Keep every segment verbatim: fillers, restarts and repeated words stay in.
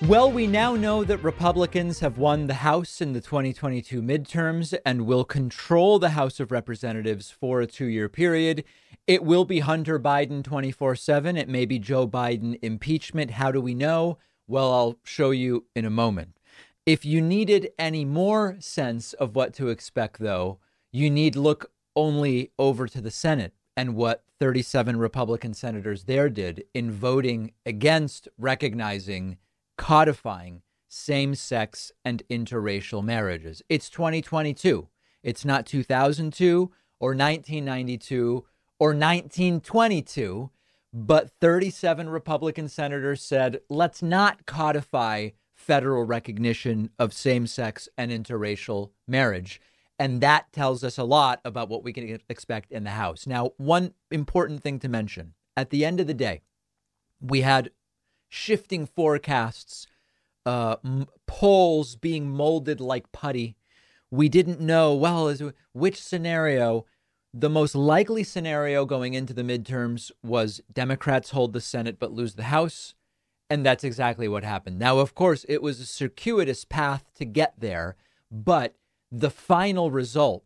Well, we now know that Republicans have won the House in the twenty twenty-two midterms and will control the House of Representatives for a two-year period. It will be Hunter Biden twenty-four seven. It may be Joe Biden impeachment. How do we know? Well, I'll show you in a moment. If you needed any more sense of what to expect, though, you need look only over to the Senate and what thirty-seven Republican senators there did in voting against recognizing codifying same-sex and interracial marriages. It's twenty twenty-two. It's not two thousand two or nineteen ninety-two or nineteen twenty-two, but thirty-seven Republican senators said, let's not codify federal recognition of same-sex and interracial marriage. And that tells us a lot about what we can expect in the House. Now, one important thing to mention, at the end of the day, we had shifting forecasts, uh, m- polls being molded like putty. We didn't know, well, is, which scenario. The most likely scenario going into the midterms was Democrats hold the Senate but lose the House. And that's exactly what happened. Now, of course, it was a circuitous path to get there, but the final result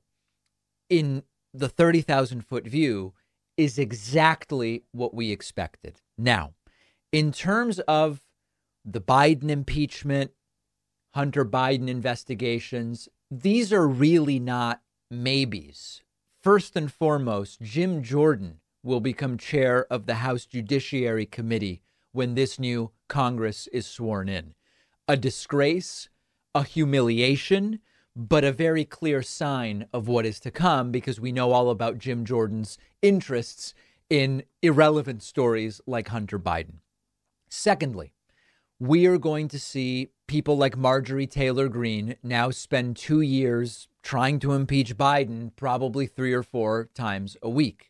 in the thirty thousand foot view is exactly what we expected. Now, in terms of the Biden impeachment, Hunter Biden investigations, these are really not maybes. First and foremost, Jim Jordan will become chair of the House Judiciary Committee when this new Congress is sworn in. A disgrace, a humiliation, but a very clear sign of what is to come, because we know all about Jim Jordan's interests in irrelevant stories like Hunter Biden. Secondly, we are going to see people like Marjorie Taylor Greene now spend two years trying to impeach Biden, probably three or four times a week.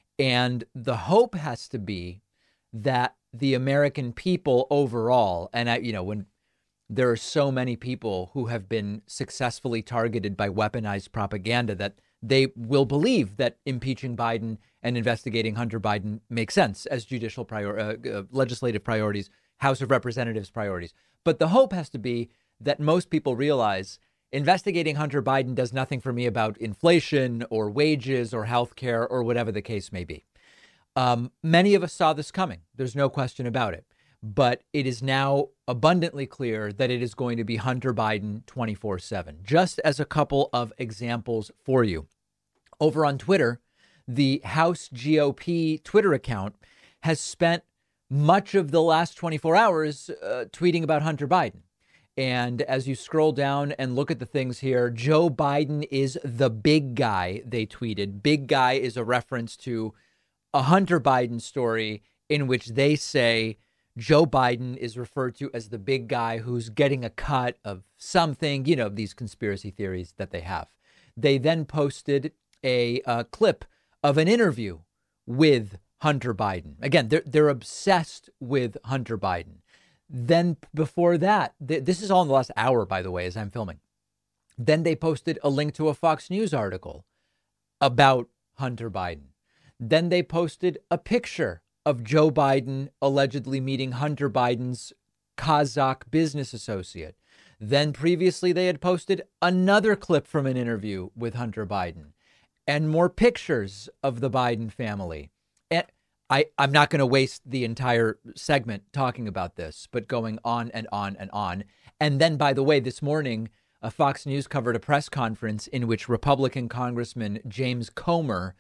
And the hope has to be that the American people overall, and, I, you know, when there are so many people who have been successfully targeted by weaponized propaganda, that they will believe that impeaching Biden and investigating Hunter Biden makes sense as judicial prior, uh, uh, legislative priorities, House of Representatives priorities. But the hope has to be that most people realize investigating Hunter Biden does nothing for me about inflation or wages or health care or whatever the case may be. Um, many of us saw this coming. There's no question about it. But it is now abundantly clear that it is going to be Hunter Biden twenty-four seven. Just as a couple of examples for you. Over on Twitter, the House G O P Twitter account has spent much of the last twenty-four hours uh, tweeting about Hunter Biden. And as you scroll down and look at the things here, Joe Biden is the big guy, they tweeted. Big guy is a reference to a Hunter Biden story in which they say Joe Biden is referred to as the big guy who's getting a cut of something, you know, these conspiracy theories that they have. They then posted a uh, clip of an interview with Hunter Biden. Again, they're, they're obsessed with Hunter Biden. Then before that, th- this is all in the last hour, by the way, as I'm filming. Then they posted a link to a Fox News article about Hunter Biden. Then they posted a picture of Joe Biden allegedly meeting Hunter Biden's Kazakh business associate. Then previously they had posted another clip from an interview with Hunter Biden and more pictures of the Biden family. And I, I'm not going to waste the entire segment talking about this, but going on and on and on. And then, by the way, this morning, uh, Fox News covered a press conference in which Republican Congressman James Comer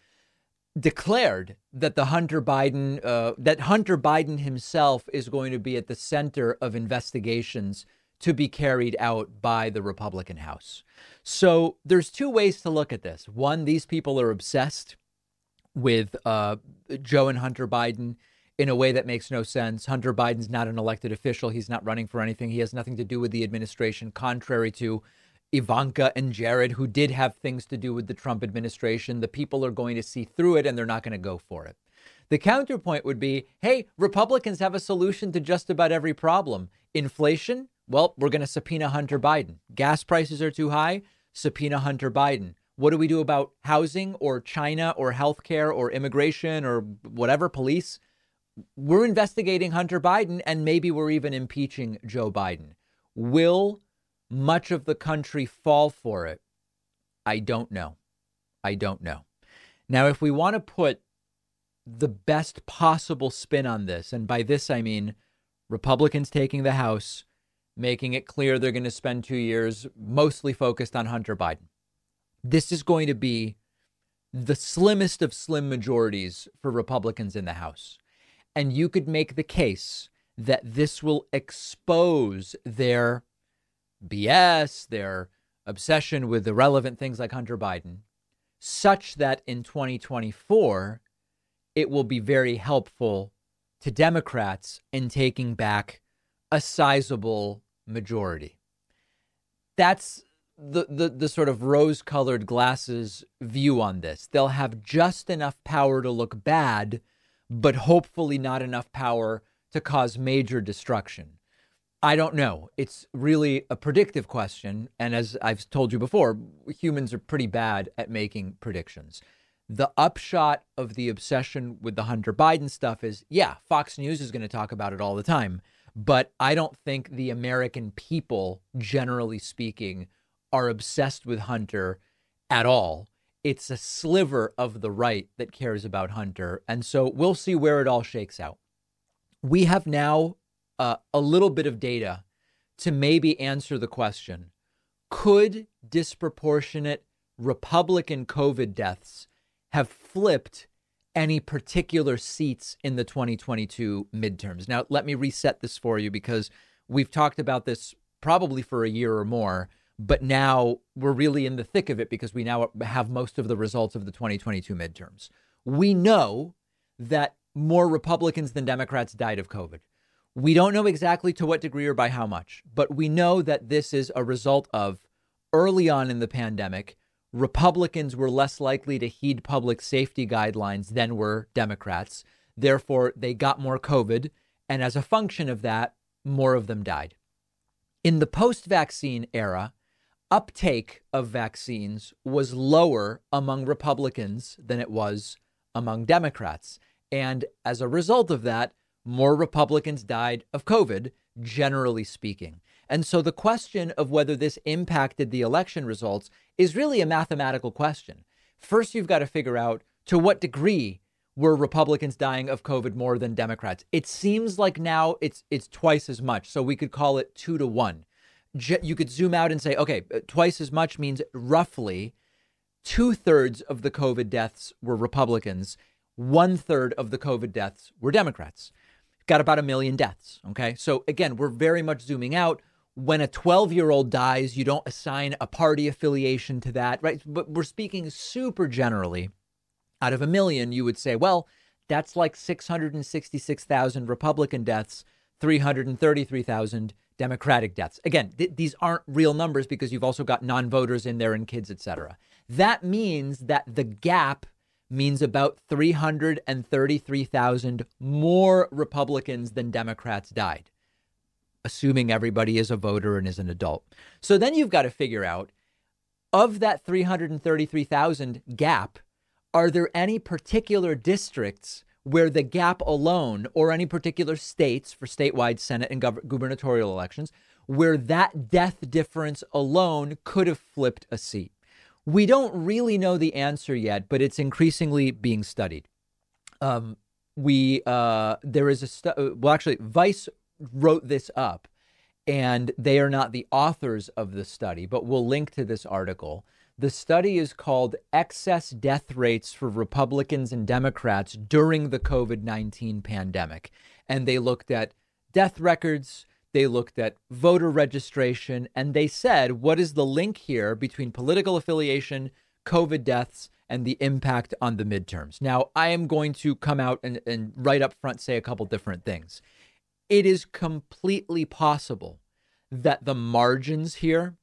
declared that the Hunter Biden, uh, that Hunter Biden himself is going to be at the center of investigations to be carried out by the Republican House. So there's two ways to look at this. One, these people are obsessed with uh, Joe and Hunter Biden in a way that makes no sense. Hunter Biden's not an elected official. He's not running for anything. He has nothing to do with the administration, contrary to Ivanka and Jared, who did have things to do with the Trump administration. The people are going to see through it and they're not going to go for it. The counterpoint would be, hey, Republicans have a solution to just about every problem. Inflation? Well, we're going to subpoena Hunter Biden. Gas prices are too high? Subpoena Hunter Biden. What do we do about housing or China or healthcare or immigration or whatever, police? we're investigating Hunter Biden and maybe we're even impeaching Joe Biden. Will much of the country fall for it? I don't know. I don't know. Now, if we want to put the best possible spin on this, and by this I mean Republicans taking the House, making it clear they're going to spend two years mostly focused on Hunter Biden. This is going to be the slimmest of slim majorities for Republicans in the House. And you could make the case that this will expose their B S, their obsession with irrelevant things like Hunter Biden, such that in twenty twenty-four, it will be very helpful to Democrats in taking back a sizable majority. That's the, the, the sort of rose-colored glasses view on this. They'll have just enough power to look bad, but hopefully not enough power to cause major destruction. I don't know. It's really a predictive question. And as I've told you before, humans are pretty bad at making predictions. The upshot of the obsession with the Hunter Biden stuff is, yeah, Fox News is going to talk about it all the time. But I don't think the American people, generally speaking, are obsessed with Hunter at all. It's a sliver of the right that cares about Hunter. And so we'll see where it all shakes out. We have now uh, a little bit of data to maybe answer the question, could disproportionate Republican COVID deaths have flipped any particular seats in the twenty twenty-two midterms? Now, let me reset this for you because we've talked about this probably for a year or more, but now we're really in the thick of it because we now have most of the results of the twenty twenty-two midterms. We know that more Republicans than Democrats died of COVID. We don't know exactly to what degree or by how much, but we know that this is a result of early on in the pandemic, Republicans were less likely to heed public safety guidelines than were Democrats. Therefore, they got more COVID. And as a function of that, more of them died. In the post-vaccine era, uptake of vaccines was lower among Republicans than it was among Democrats. And as a result of that, more Republicans died of COVID, generally speaking. And so the question of whether this impacted the election results is really a mathematical question. First, you've got to figure out to what degree were Republicans dying of COVID more than Democrats. It seems like now it's it's twice as much. So we could call it two to one. You could zoom out and say, OK, twice as much means roughly two thirds of the COVID deaths were Republicans. One third of the COVID deaths were Democrats. Got about a million deaths. OK, so again, we're very much zooming out. When a twelve year old dies, you don't assign a party affiliation to that. Right. But we're speaking super generally. Out of a million, you would say, well, that's like six hundred sixty-six thousand Republican deaths, three hundred thirty-three thousand Democratic deaths. Again, th- these aren't real numbers because you've also got non-voters in there and kids, et cetera. That means that the gap means about three hundred thirty-three thousand more Republicans than Democrats died, assuming everybody is a voter and is an adult. So then you've got to figure out, of that three hundred thirty-three thousand gap, are there any particular districts where the gap alone, or any particular states for statewide Senate and gov- gubernatorial elections, where that death difference alone could have flipped a seat? We don't really know the answer yet, but it's increasingly being studied. Um, we uh, there is a stu- well, actually, Vice wrote this up, and they are not the authors of the study, but we'll link to this article. The study is called Excess Death Rates for Republicans and Democrats During the COVID nineteen Pandemic. And they looked at death records, they looked at voter registration, and they said, what is the link here between political affiliation, COVID deaths, and the impact on the midterms? Now, I am going to come out and, and right up front say a couple different things. It is completely possible that the margins here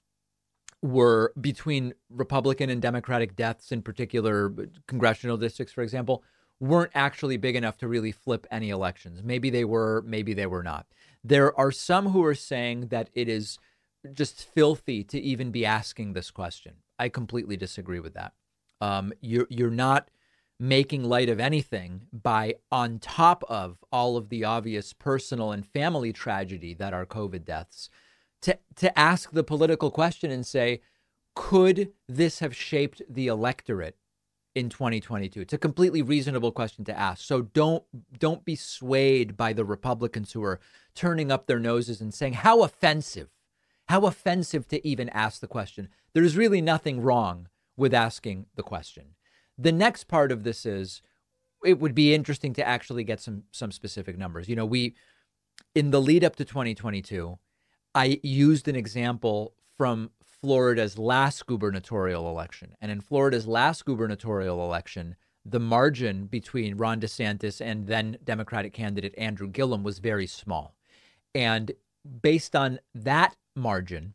were between Republican and Democratic deaths, in particular congressional districts, for example, weren't actually big enough to really flip any elections. Maybe they were, maybe they were not. There are some who are saying that it is just filthy to even be asking this question. I completely disagree with that. Um, you're, you're not making light of anything by, on top of all of the obvious personal and family tragedy that are COVID deaths, to, to ask the political question and say, could this have shaped the electorate in twenty twenty-two? It's a completely reasonable question to ask. So don't don't be swayed by the Republicans who are turning up their noses and saying, how offensive, how offensive to even ask the question. There's really nothing wrong with asking the question. The next part of this is, it would be interesting to actually get some some specific numbers. You know, we, in the lead up to twenty twenty-two, I used an example from Florida's last gubernatorial election. And in Florida's last gubernatorial election, the margin between Ron DeSantis and then Democratic candidate Andrew Gillum was very small. And based on that margin,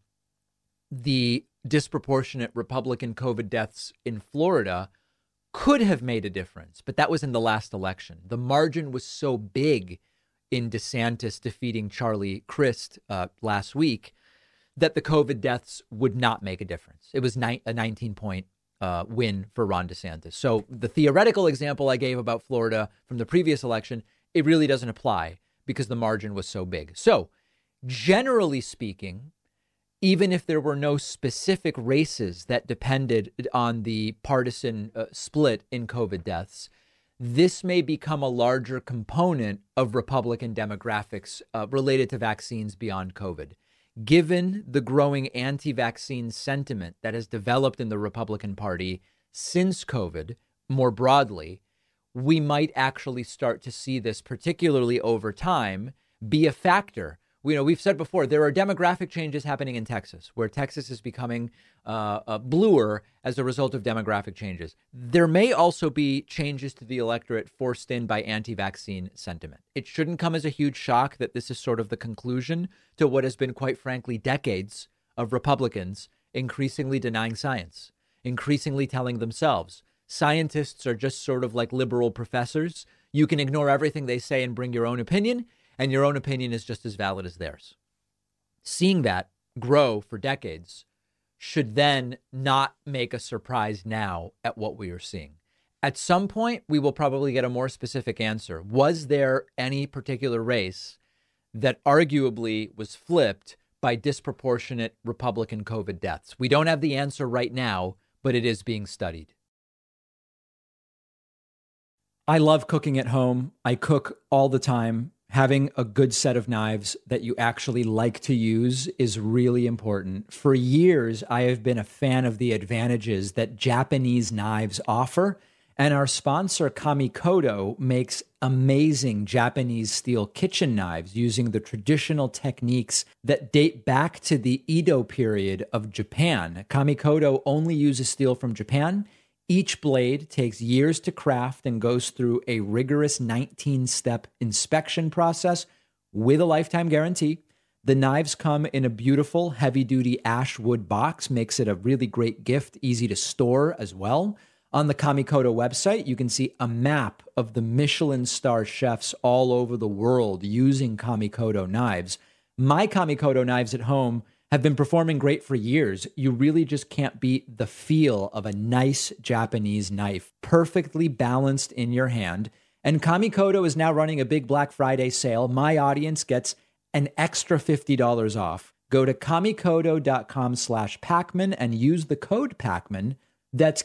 the disproportionate Republican COVID deaths in Florida could have made a difference. But that was in the last election. The margin was so big in DeSantis defeating Charlie Crist uh, last week that the COVID deaths would not make a difference. It was ni- a nineteen-point uh, win for Ron DeSantis. So the theoretical example I gave about Florida from the previous election, it really doesn't apply because the margin was so big. So generally speaking, even if there were no specific races that depended on the partisan uh, split in COVID deaths, this may become a larger component of Republican demographics uh, related to vaccines beyond COVID. Given the growing anti-vaccine sentiment that has developed in the Republican Party since COVID, more broadly, we might actually start to see this, particularly over time, be a factor. You know, we've said before, there are demographic changes happening in Texas, where Texas is becoming uh, uh, bluer as a result of demographic changes. There may also be changes to the electorate forced in by anti-vaccine sentiment. It shouldn't come as a huge shock that this is sort of the conclusion to what has been, quite frankly, decades of Republicans increasingly denying science, increasingly telling themselves scientists are just sort of like liberal professors. You can ignore everything they say and bring your own opinion, and your own opinion is just as valid as theirs. Seeing that grow for decades should then not make a surprise now at what we are seeing. At some point, we will probably get a more specific answer. Was there any particular race that arguably was flipped by disproportionate Republican COVID deaths? We don't have the answer right now, but it is being studied. I love cooking at home. I cook all the time. Having a good set of knives that you actually like to use is really important. For years, I have been a fan of the advantages that Japanese knives offer, and our sponsor, Kamikoto, makes amazing Japanese steel kitchen knives using the traditional techniques that date back to the Edo period of Japan. Kamikoto only uses steel from Japan. Each blade takes years to craft and goes through a rigorous nineteen-step inspection process with a lifetime guarantee. The knives come in a beautiful heavy-duty ash wood box, makes it a really great gift, easy to store as well. On the Kamikoto website, you can see a map of the Michelin star chefs all over the world using Kamikoto knives. My Kamikoto knives at home have been performing great for years. You really just can't beat the feel of a nice Japanese knife, perfectly balanced in your hand. And Kamikoto is now running a big Black Friday sale. My audience gets an extra fifty dollars off. Go to kamikoto.com slash Pacman and use the code Pacman. That's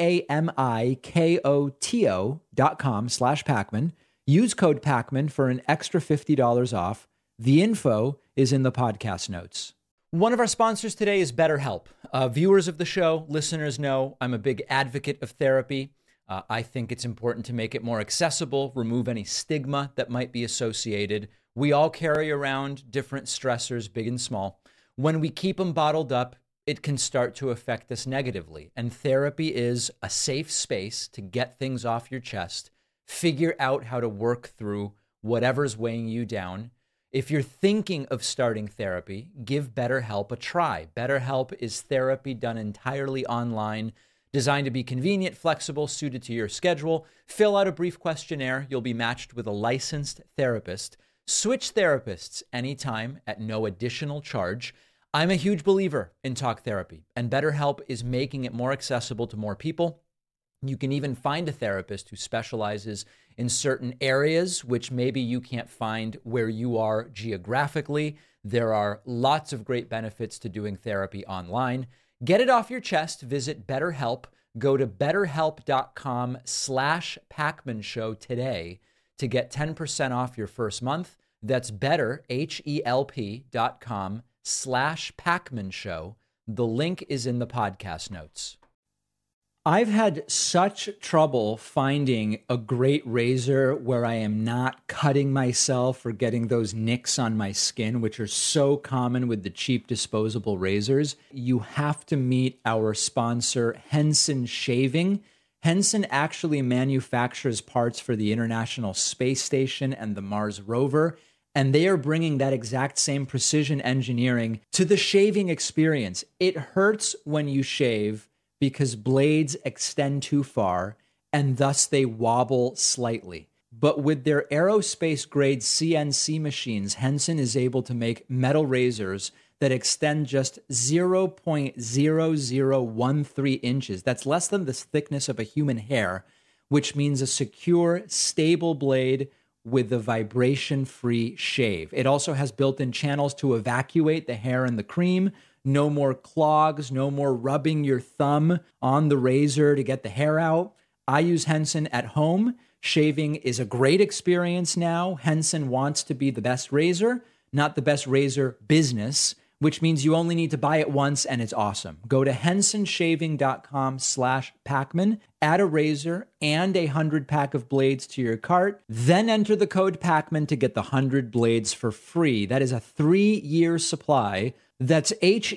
K-A-M-I-K-O-T-O dot com slash Pacman. Use code Pacman for an extra fifty dollars off. The info is in the podcast notes. One of our sponsors today is BetterHelp. Uh, viewers of the show, listeners know I'm a big advocate of therapy. Uh, I think it's important to make it more accessible, remove any stigma that might be associated. We all carry around different stressors, big and small. When we keep them bottled up, it can start to affect us negatively. And therapy is a safe space to get things off your chest, figure out how to work through whatever's weighing you down. If you're thinking of starting therapy, give BetterHelp a try. BetterHelp is therapy done entirely online, designed to be convenient, flexible, suited to your schedule. Fill out a brief questionnaire. You'll be matched with a licensed therapist. Switch therapists anytime at no additional charge. I'm a huge believer in talk therapy, and BetterHelp is making it more accessible to more people. You can even find a therapist who specializes in certain areas, which maybe you can't find where you are geographically. There are lots of great benefits to doing therapy online. Get it off your chest. Visit BetterHelp. Go to betterhelp.com slash Pacman Show today to get ten percent off your first month. That's better, H-E-L-P dot com slash Pacman Show. The link is in the podcast notes. I've had such trouble finding a great razor where I am not cutting myself or getting those nicks on my skin, which are so common with the cheap disposable razors. You have to meet our sponsor, Henson Shaving. Henson actually manufactures parts for the International Space Station and the Mars rover, and they are bringing that exact same precision engineering to the shaving experience. It hurts when you shave because blades extend too far and thus they wobble slightly. But with their aerospace grade C N C machines, Henson is able to make metal razors that extend just zero point zero zero one three inches. That's less than the thickness of a human hair, which means a secure, stable blade with a vibration-free shave. It also has built-in channels to evacuate the hair and the cream. No more clogs, no more rubbing your thumb on the razor to get the hair out. I use Henson at home. Shaving is a great experience now. Henson wants to be the best razor, not the best razor business, which means you only need to buy it once and it's awesome. Go to hensonshaving.com slash Pacman, add a razor and a hundred pack of blades to your cart, then enter the code Pacman to get the hundred blades for free. That is a three-year supply. That's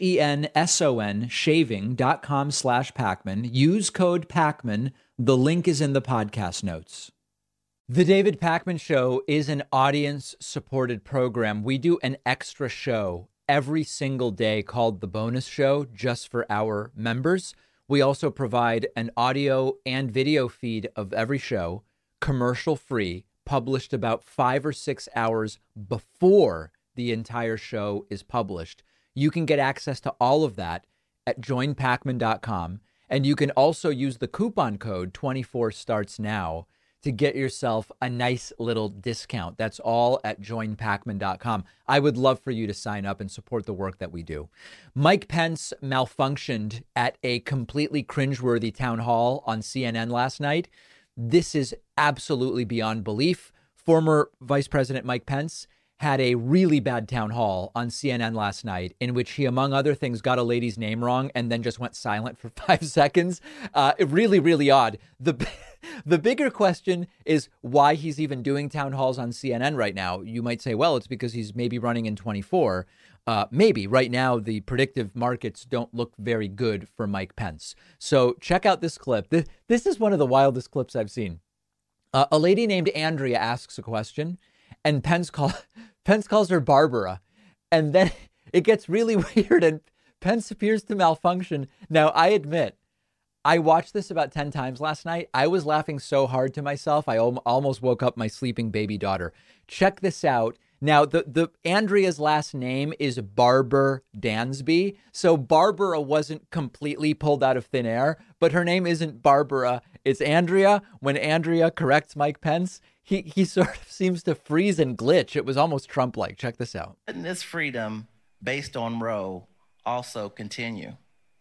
H-E-N-S-O-N shaving.com slash Pacman. Use code Pacman. The link is in the podcast notes. The David Pacman Show is an audience-supported program. We do an extra show every single day called The Bonus Show just for our members. We also provide an audio and video feed of every show, commercial-free, published about five or six hours before the entire show is published. You can get access to all of that at join pacman dot com. And you can also use the coupon code twenty-four starts now to get yourself a nice little discount. That's all at join pacman dot com. I would love for you to sign up and support the work that we do. Mike Pence malfunctioned at a completely cringeworthy town hall on C N N last night. This is absolutely beyond belief. Former Vice President Mike Pence had a really bad town hall on C N N last night in which he, among other things, got a lady's name wrong and then just went silent for five seconds. Uh, really, really odd. The the bigger question is why he's even doing town halls on C N N right now. You might say, well, it's because he's maybe running in twenty-four. Uh, maybe. Right now, the predictive markets don't look very good for Mike Pence. So check out this clip. This, this is one of the wildest clips I've seen. Uh, a lady named Andrea asks a question, and Pence call, Pence calls her Barbara. And then it gets really weird and Pence appears to malfunction. Now, I admit, I watched this about ten times last night. I was laughing so hard to myself, I al- almost woke up my sleeping baby daughter. Check this out. Now, the, the Andrea's last name is Barber Dansby. So Barbara wasn't completely pulled out of thin air, but her name isn't Barbara. It's Andrea. When Andrea corrects Mike Pence, he, he sort of seems to freeze and glitch. It was almost Trump-like. Check this out. And this freedom based on Roe also continue.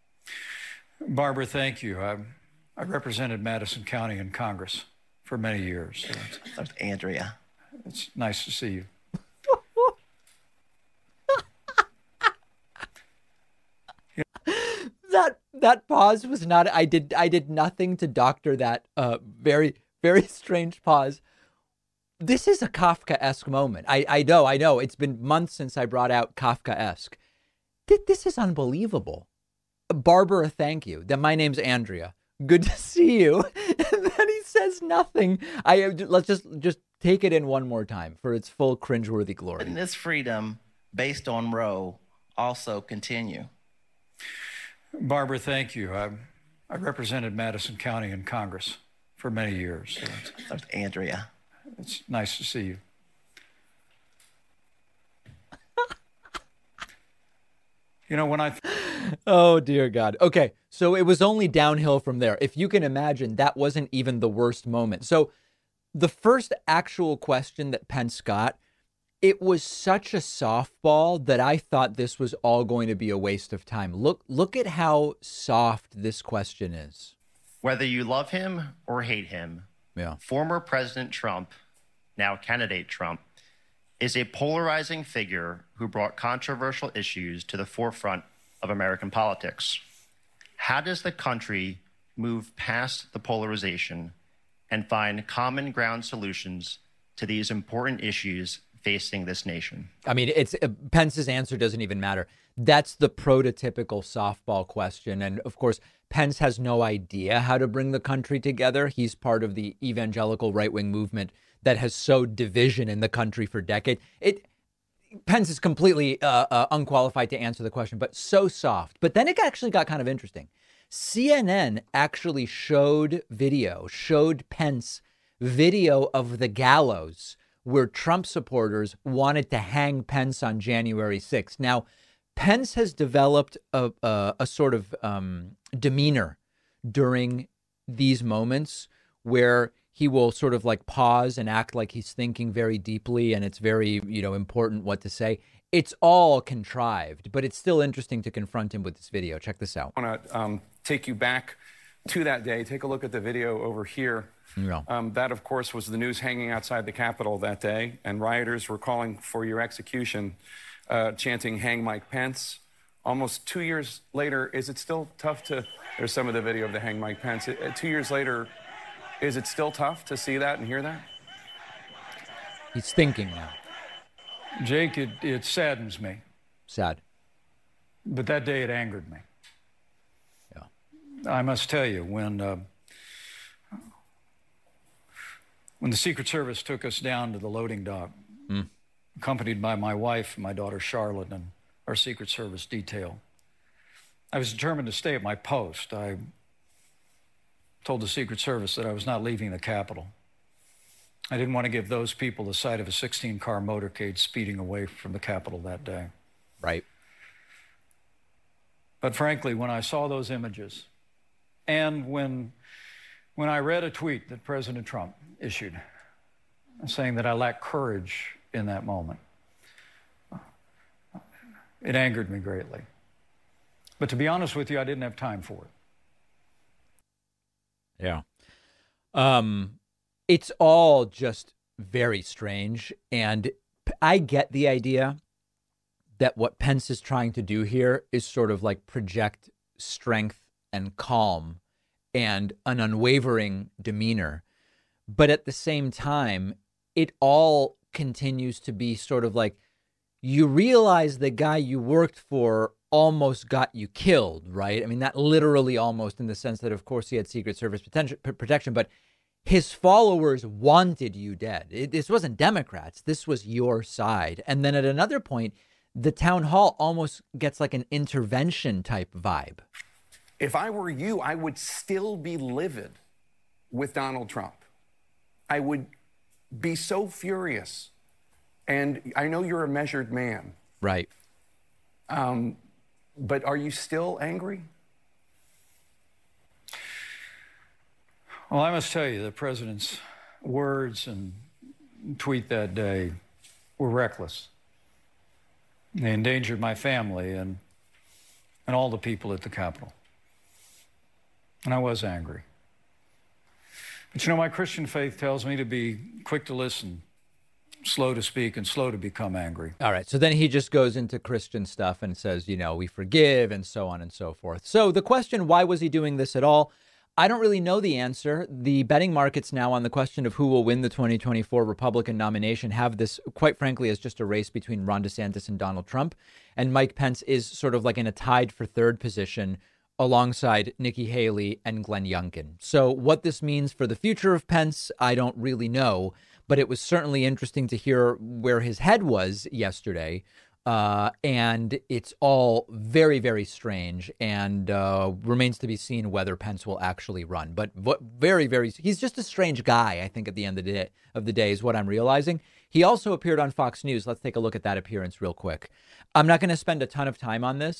Barbara, thank you. I, I represented Madison County in Congress for many years. That's Andrea. It's nice to see you. That that pause was not. I did I did nothing to doctor that uh, very very strange pause. This is a Kafka-esque moment. I I know I know. It's been months since I brought out Kafka-esque. This is unbelievable. Barbara, thank you. Then my name's Andrea. Good to see you. And then he says nothing. I let's just just take it in one more time for its full cringeworthy glory. And this freedom based on Roe also continue. Barbara, thank you. I, I represented Madison County in Congress for many years. That's Andrea. It's nice to see you. You know, when I... Th- Oh, dear God. Okay, so it was only downhill from there. If you can imagine, that wasn't even the worst moment. So the first actual question that Pence got, it was such a softball that I thought this was all going to be a waste of time. Look, look at how soft this question is. Whether you love him or hate him, Yeah. former President Trump, now candidate Trump, is a polarizing figure who brought controversial issues to the forefront of American politics. How does the country move past the polarization and find common ground solutions to these important issues facing this nation? I mean, it's uh, Pence's answer doesn't even matter. That's the prototypical softball question. And of course, Pence has no idea how to bring the country together. He's part of the evangelical right wing movement that has sowed division in the country for decades. It Pence is completely uh, uh, unqualified to answer the question, but so soft. But then it actually got kind of interesting. C N N actually showed video, showed Pence video of the gallows where Trump supporters wanted to hang Pence on January sixth. Now, Pence has developed a, a, a sort of um, demeanor during these moments where he will sort of like pause and act like he's thinking very deeply, and it's very, you know, important what to say. It's all contrived, but it's still interesting to confront him with this video. Check this out. I want to um, take you back to that day. Take a look at the video over here. Yeah. Um, that, of course, was the news hanging outside the Capitol that day, and rioters were calling for your execution, uh, chanting, "Hang Mike Pence." Almost two years later, is it still tough to, there's some of the video of the "Hang Mike Pence." Uh, two years later, is it still tough to see that and hear that? He's thinking now. Jake, it, it saddens me. Sad. But that day it angered me. Yeah. I must tell you, when uh, when the Secret Service took us down to the loading dock, mm. accompanied by my wife and my daughter Charlotte and our Secret Service detail, I was determined to stay at my post. I told the Secret Service that I was not leaving the Capitol. I didn't want to give those people the sight of a sixteen-car motorcade speeding away from the Capitol that day. Right. But frankly, when I saw those images, and when, when I read a tweet that President Trump issued saying that I lacked courage in that moment, it angered me greatly. But to be honest with you, I didn't have time for it. Yeah. Um, it's all just very strange. And I get the idea that what Pence is trying to do here is sort of like project strength and calm and an unwavering demeanor. But at the same time, it all continues to be sort of like, you realize the guy you worked for almost got you killed, right? I mean, that literally almost, in the sense that, of course, he had Secret Service potential, protection, but his followers wanted you dead. It, this wasn't Democrats. This was your side. And then at another point, the town hall almost gets like an intervention type vibe. If I were you, I would still be livid with Donald Trump. I would be so furious. And I know you're a measured man. Right. Um, but are you still angry? Well, I must tell you, the president's words and tweet that day were reckless. They endangered my family and, and all the people at the Capitol. And I was angry. But you know, my Christian faith tells me to be quick to listen, slow to speak, and slow to become angry. All right. So then he just goes into Christian stuff and says, you know, we forgive and so on and so forth. So the question, why was he doing this at all? I don't really know the answer. The betting markets now on the question of who will win the twenty twenty-four Republican nomination have this, quite frankly, as just a race between Ron DeSantis and Donald Trump. And Mike Pence is sort of like in a tied for third position alongside Nikki Haley and Glenn Youngkin. So what this means for the future of Pence, I don't really know. But it was certainly interesting to hear where his head was yesterday. Uh, and it's all very, very strange, and uh, remains to be seen whether Pence will actually run. But very, very, he's just a strange guy, I think, at the end of the day, of the day is what I'm realizing. He also appeared on Fox News. Let's take a look at that appearance real quick. I'm not going to spend a ton of time on this,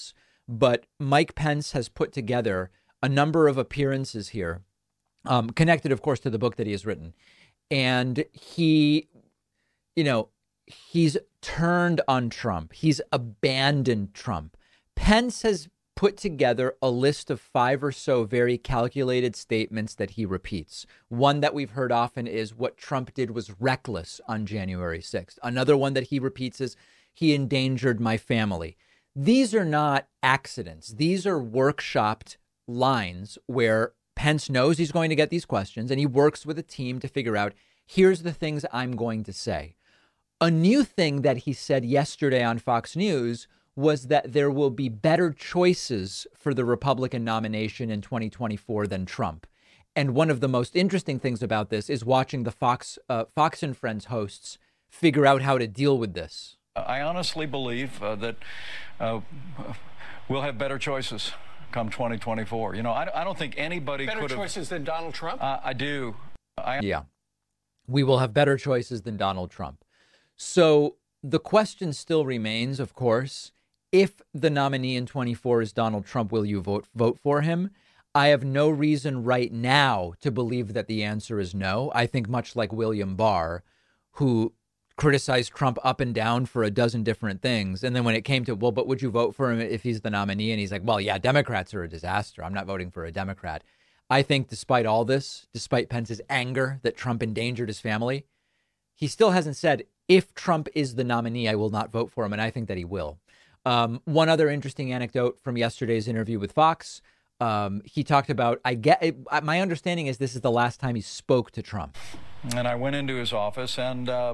but Mike Pence has put together a number of appearances here, um, connected, of course, to the book that he has written. And he, you know, he's turned on Trump. He's abandoned Trump. Pence has put together a list of five or so very calculated statements that he repeats. One that we've heard often is what Trump did was reckless on January sixth. Another one that he repeats is he endangered my family. These are not accidents. These are workshopped lines where Pence knows he's going to get these questions and he works with a team to figure out, here's the things I'm going to say. A new thing that he said yesterday on Fox News was that there will be better choices for the Republican nomination in twenty twenty-four than Trump. And one of the most interesting things about this is watching the Fox uh, Fox and Friends hosts figure out how to deal with this. I honestly believe uh, that uh, we'll have better choices come twenty twenty-four. You know, I, I don't think anybody better could have... Better choices than Donald Trump? Uh, I do. I... Yeah. We will have better choices than Donald Trump. So the question still remains, of course, if the nominee in twenty-four is Donald Trump, will you vote vote for him? I have no reason right now to believe that the answer is no. I think much like William Barr, who criticized Trump up and down for a dozen different things. And then when it came to, well, but would you vote for him if he's the nominee? And he's like, well, yeah, Democrats are a disaster. I'm not voting for a Democrat. I think despite all this, despite Pence's anger that Trump endangered his family, he still hasn't said, if Trump is the nominee, I will not vote for him. And I think that he will. Um, one other interesting anecdote from yesterday's interview with Fox. Um, he talked about, I get it, my understanding is this is the last time he spoke to Trump. And I went into his office and uh,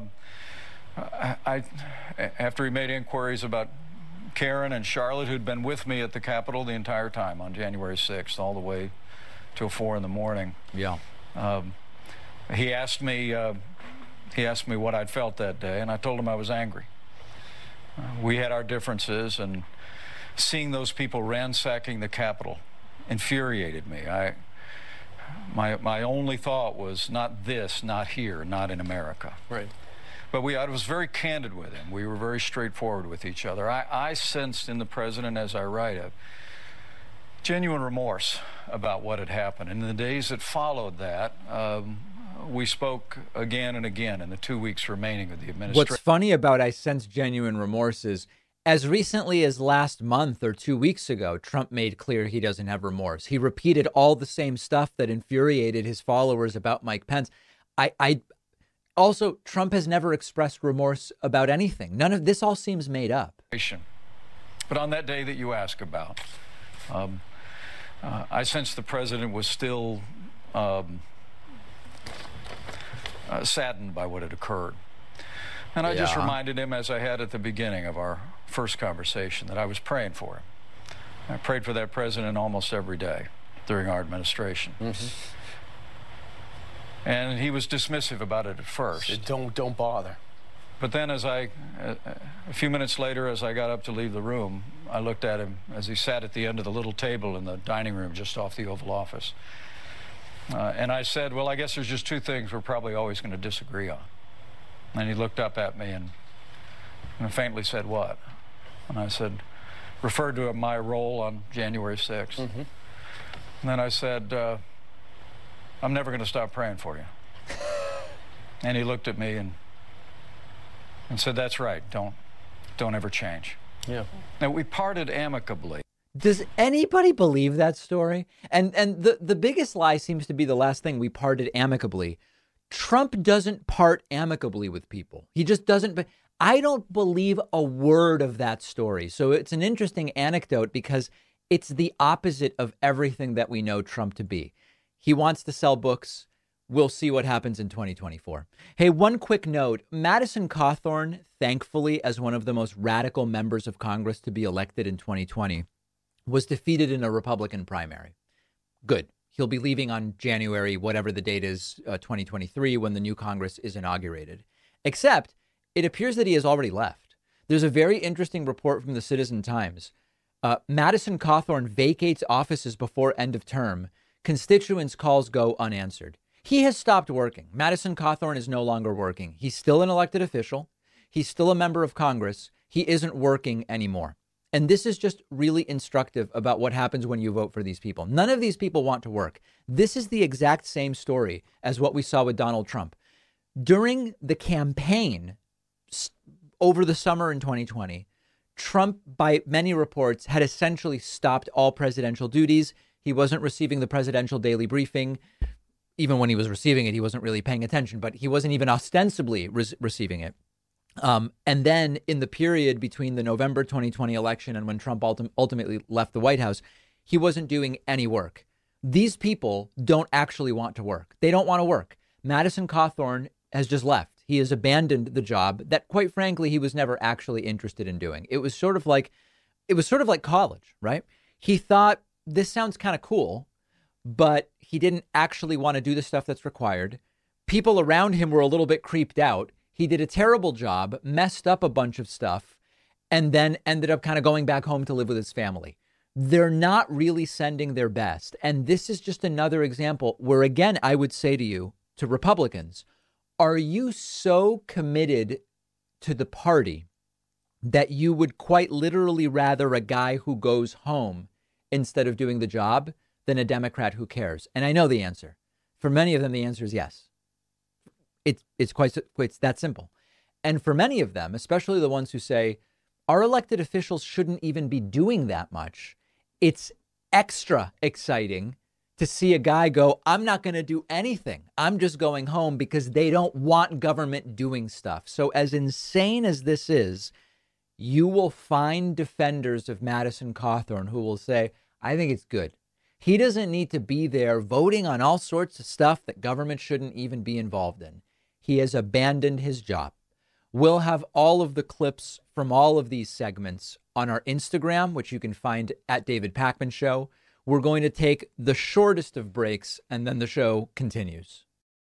I, I, after he made inquiries about Karen and Charlotte, who'd been with me at the Capitol the entire time on January sixth, all the way till four in the morning. Yeah. Um, he asked me, uh, he asked me what I'd felt that day, and I told him I was angry. Uh, we had our differences, and seeing those people ransacking the Capitol infuriated me. I, my, my only thought was not this, not here, not in America. Right. But we, I was very candid with him. We were very straightforward with each other. I, I sensed in the president, as I write, a genuine remorse about what had happened. And in the days that followed that, um, we spoke again and again in the two weeks remaining of the administration. What's funny about I sense genuine remorse is, as recently as last month or two weeks ago, Trump made clear he doesn't have remorse. He repeated all the same stuff that infuriated his followers about Mike Pence. I, I also, Trump has never expressed remorse about anything. None of this all seems made up. But on that day that you ask about, um, uh, I sensed the president was still um, uh, saddened by what had occurred. And I yeah. just reminded him, as I had at the beginning of our first conversation, that I was praying for him. I prayed for that president almost every day during our administration. Mm-hmm. And he was dismissive about it at first. So don't don't bother. But then as I, uh, a few minutes later, as I got up to leave the room, I looked at him as he sat at the end of the little table in the dining room just off the Oval Office. Uh, and I said, well, I guess there's just two things we're probably always going to disagree on. And he looked up at me and, and faintly said, what? And I said, referred to my role on January sixth. Mm-hmm. And then I said, uh, I'm never going to stop praying for you. And he looked at me and and said, that's right, don't don't ever change. Yeah. Now, we parted amicably. Does anybody believe that story? And and the, the biggest lie seems to be the last thing, we parted amicably. Trump doesn't part amicably with people. He just doesn't. But I don't believe a word of that story. So it's an interesting anecdote because it's the opposite of everything that we know Trump to be. He wants to sell books. We'll see what happens in twenty twenty-four. Hey, one quick note. Madison Cawthorn, thankfully, as one of the most radical members of Congress to be elected in twenty twenty, was defeated in a Republican primary. Good. He'll be leaving on January, whatever the date is, uh, twenty twenty-three, when the new Congress is inaugurated. Except it appears that he has already left. There's a very interesting report from the Citizen Times. Uh, Madison Cawthorn vacates offices before end of term. Constituents' calls go unanswered. He has stopped working. Madison Cawthorn is no longer working. He's still an elected official. He's still a member of Congress. He isn't working anymore. And this is just really instructive about what happens when you vote for these people. None of these people want to work. This is the exact same story as what we saw with Donald Trump. During the campaign over the summer in twenty twenty, Trump, by many reports, had essentially stopped all presidential duties. He wasn't receiving the presidential daily briefing. Even when he was receiving it, he wasn't really paying attention, but he wasn't even ostensibly re- receiving it. Um, and then in the period between the November twenty twenty election and when Trump ultim- ultimately left the White House, he wasn't doing any work. These people don't actually want to work. They don't want to work. Madison Cawthorn has just left. He has abandoned the job that, quite frankly, he was never actually interested in doing. It was sort of like it was sort of like college, right? He thought this sounds kind of cool, but he didn't actually want to do the stuff that's required. People around him were a little bit creeped out. He did a terrible job, messed up a bunch of stuff, and then ended up kind of going back home to live with his family. They're not really sending their best. And this is just another example where, again, I would say to you, to Republicans, are you so committed to the party that you would quite literally rather a guy who goes home instead of doing the job than a Democrat who cares? And I know the answer. For many of them, the answer is yes. It's it's quite it's that simple. And for many of them, especially the ones who say our elected officials shouldn't even be doing that much, it's extra exciting to see a guy go, I'm not going to do anything. I'm just going home, because they don't want government doing stuff. So as insane as this is, you will find defenders of Madison Cawthorn who will say, I think it's good. He doesn't need to be there voting on all sorts of stuff that government shouldn't even be involved in. He has abandoned his job. We'll have all of the clips from all of these segments on our Instagram, which you can find at David Pakman Show. We're going to take the shortest of breaks, and then the show continues.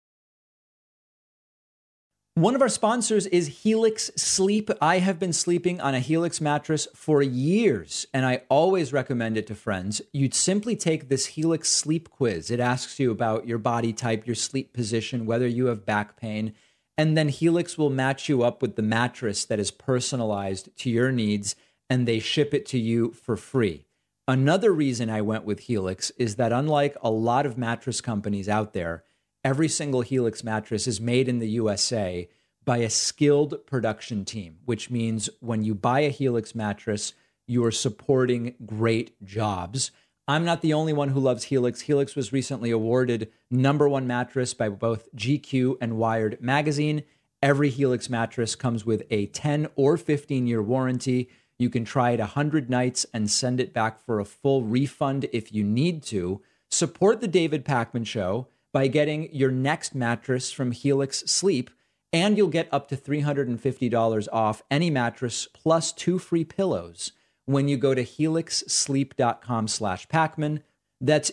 One of our sponsors is Helix Sleep. I have been sleeping on a Helix mattress for years, and I always recommend it to friends. You'd simply take this Helix Sleep quiz. It asks you about your body type, your sleep position, whether you have back pain, and then Helix will match you up with the mattress that is personalized to your needs, and they ship it to you for free. Another reason I went with Helix is that, unlike a lot of mattress companies out there, every single Helix mattress is made in the U S A by a skilled production team, which means when you buy a Helix mattress, you are supporting great jobs. I'm not the only one who loves Helix. Helix was recently awarded number one mattress by both G Q and Wired magazine. Every Helix mattress comes with a ten or fifteen year warranty. You can try it one hundred nights and send it back for a full refund if you need to. Support the David Pakman Show by getting your next mattress from Helix Sleep, and you'll get up to three hundred fifty dollars off any mattress plus two free pillows when you go to helixsleep.com slash Pakman. That's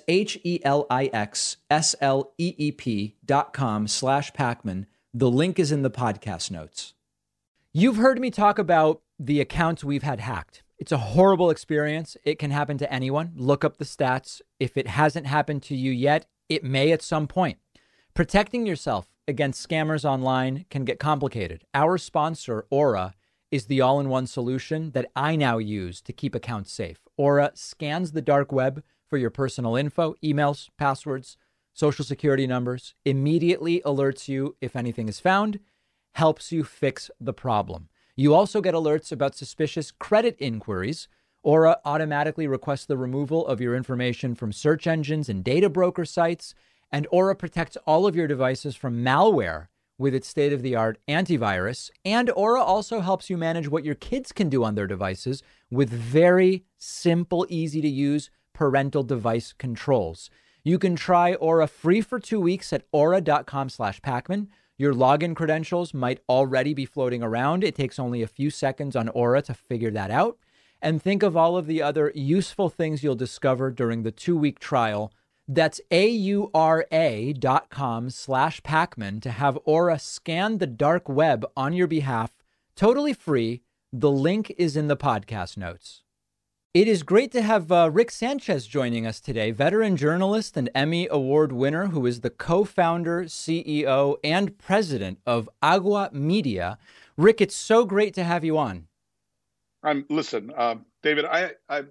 H-E-L-I-X-S-L-E-E-P dot com slash Pakman. The link is in the podcast notes. You've heard me talk about the accounts we've had hacked. It's a horrible experience. It can happen to anyone. Look up the stats. If it hasn't happened to you yet, it may at some point. Protecting yourself against scammers online can get complicated. Our sponsor, Aura, is the all-in-one solution that I now use to keep accounts safe. Aura scans the dark web for your personal info, emails, passwords, social security numbers, immediately alerts you if anything is found, helps you fix the problem. You also get alerts about suspicious credit inquiries. Aura automatically requests the removal of your information from search engines and data broker sites. And Aura protects all of your devices from malware with its state-of-the-art antivirus. And Aura also helps you manage what your kids can do on their devices with very simple, easy-to-use parental device controls. You can try Aura free for two weeks at aura.com slash Pakman. Your login credentials might already be floating around. It takes only a few seconds on Aura to figure that out. And think of all of the other useful things you'll discover during the two-week trial. That's A-U-R-A dot com slash Pakman to have Aura scan the dark web on your behalf, totally free. The link is in the podcast notes. It is great to have uh, Rick Sanchez joining us today, veteran journalist and Emmy Award winner who is the co-founder, C E O, and president of Agua Media. Rick, it's so great to have you on. I'm listen, uh, David. I, I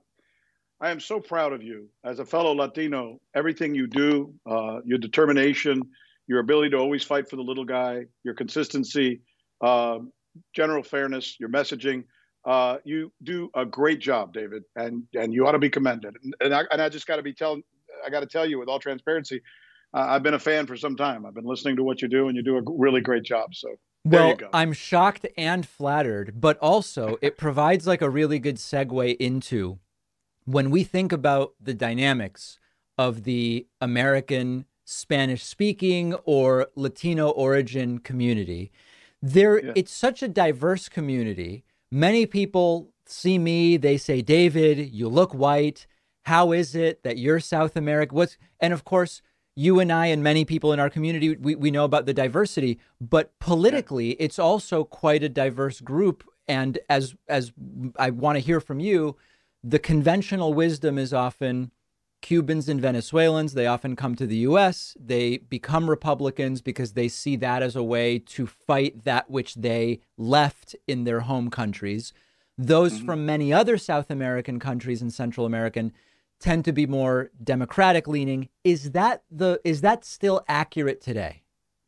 I am so proud of you as a fellow Latino. Everything you do, uh, your determination, your ability to always fight for the little guy, your consistency, uh, general fairness, your messaging. Uh, you do a great job, David, and and you ought to be commended. And, and I and I just got to be telling, I got to tell you with all transparency, uh, I've been a fan for some time. I've been listening to what you do, and you do a really great job. So there well, you go. I'm shocked and flattered, but also it provides like a really good segue into when we think about the dynamics of the American Spanish-speaking or Latino origin community. There, yeah. It's such a diverse community. Many people see me, they say, David, you look white. How is it that you're South American? What's, and of course, you and I and many people in our community, we, we know about the diversity, but politically, yeah. it's also quite a diverse group. And as as I want to hear from you, the conventional wisdom is often Cubans and Venezuelans. They often come to the U S. They become Republicans because they see that as a way to fight that which they left in their home countries. Those mm-hmm. from many other South American countries and Central American tend to be more Democratic leaning. Is that the is that still accurate today?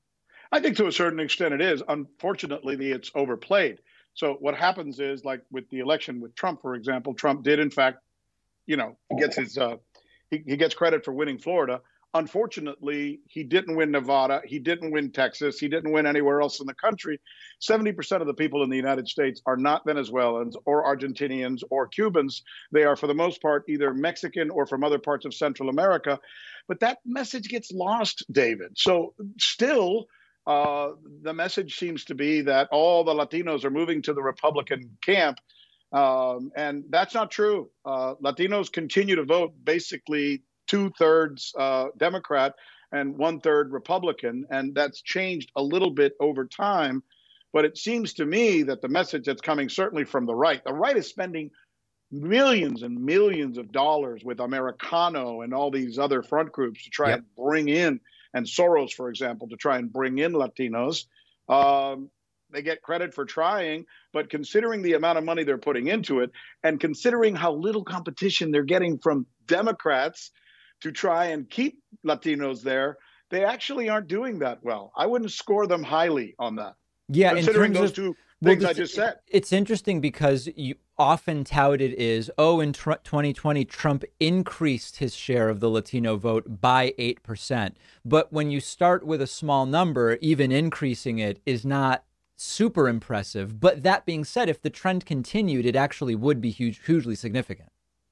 I think to a certain extent it is. Unfortunately, it's overplayed. So what happens is, like with the election with Trump, for example, Trump did, in fact, you know, he gets his uh, he, he gets credit for winning Florida. Unfortunately, he didn't win Nevada. He didn't win Texas. He didn't win anywhere else in the country. seventy percent of the people in the United States are not Venezuelans or Argentinians or Cubans. They are, for the most part, either Mexican or from other parts of Central America. But that message gets lost, David. So still, uh, the message seems to be that all the Latinos are moving to the Republican camp. Um, and that's not true. Uh, Latinos continue to vote basically two-thirds uh, Democrat and one-third Republican, and that's changed a little bit over time. But it seems to me that the message that's coming certainly from the right, the right is spending millions and millions of dollars with Americano and all these other front groups to try yep. and bring in, and Soros, for example, to try and bring in Latinos. Um, they get credit for trying, but considering the amount of money they're putting into it and considering how little competition they're getting from Democrats to try and keep Latinos there, they actually aren't doing that well. I wouldn't score them highly on that. Yeah, considering in terms those of, two well, things this, I just said. It's interesting because you often touted is, oh, in tr- twenty twenty, Trump increased his share of the Latino vote by eight percent. But when you start with a small number, even increasing it is not super impressive. But that being said, if the trend continued, it actually would be huge, hugely significant.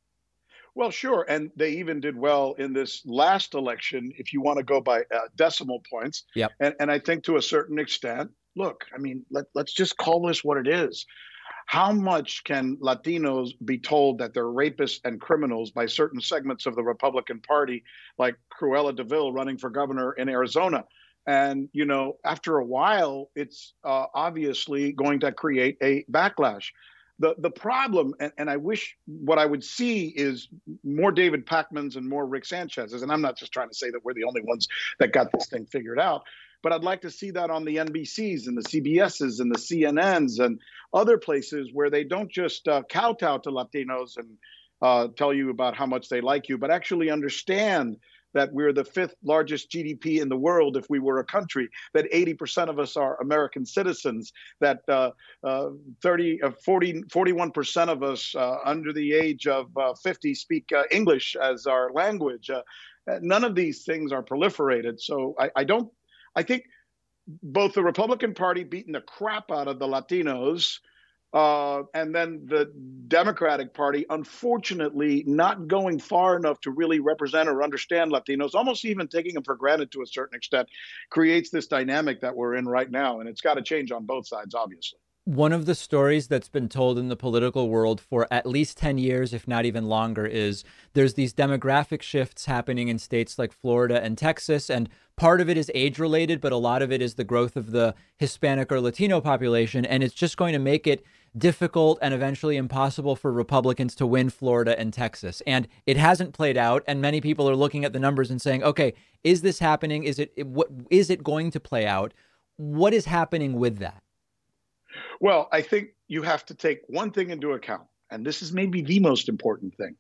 Well, sure. And they even did well in this last election, if you want to go by uh, decimal points. Yep. And, and I think to a certain extent, look, I mean, let, let's just call this what it is. How much can Latinos be told that they're rapists and criminals by certain segments of the Republican Party, like Cruella de Vil running for governor in Arizona? And, you know, after a while, it's uh, obviously going to create a backlash. The the problem, and, and I wish what I would see is more David Pakmans and more Rick Sanchez's. And I'm not just trying to say that we're the only ones that got this thing figured out, but I'd like to see that on the N B Cs and the C B S's and the C N N's and other places where they don't just uh, kowtow to Latinos and uh, tell you about how much they like you, but actually understand that we're the fifth largest G D P in the world if we were a country, that eighty percent of us are American citizens, that uh, uh, thirty, uh, forty, forty-one percent of us uh, under the age of uh, fifty speak uh, English as our language. Uh, none of these things are proliferated. So I, I don't, I think both the Republican Party beating the crap out of the Latinos Uh, and then the Democratic Party, unfortunately, not going far enough to really represent or understand Latinos, almost even taking them for granted to a certain extent, creates this dynamic that we're in right now. And it's got to change on both sides, obviously. One of the stories that's been told in the political world for at least ten years, if not even longer, is there's these demographic shifts happening in states like Florida and Texas. And part of it is age related, but a lot of it is the growth of the Hispanic or Latino population. And it's just going to make it difficult and eventually impossible for Republicans to win Florida and Texas. And it hasn't played out. And many people are looking at the numbers and saying, OK, is this happening? Is it what is it going to play out? What is happening with that? Well, I think you have to take one thing into account, and this is maybe the most important thing.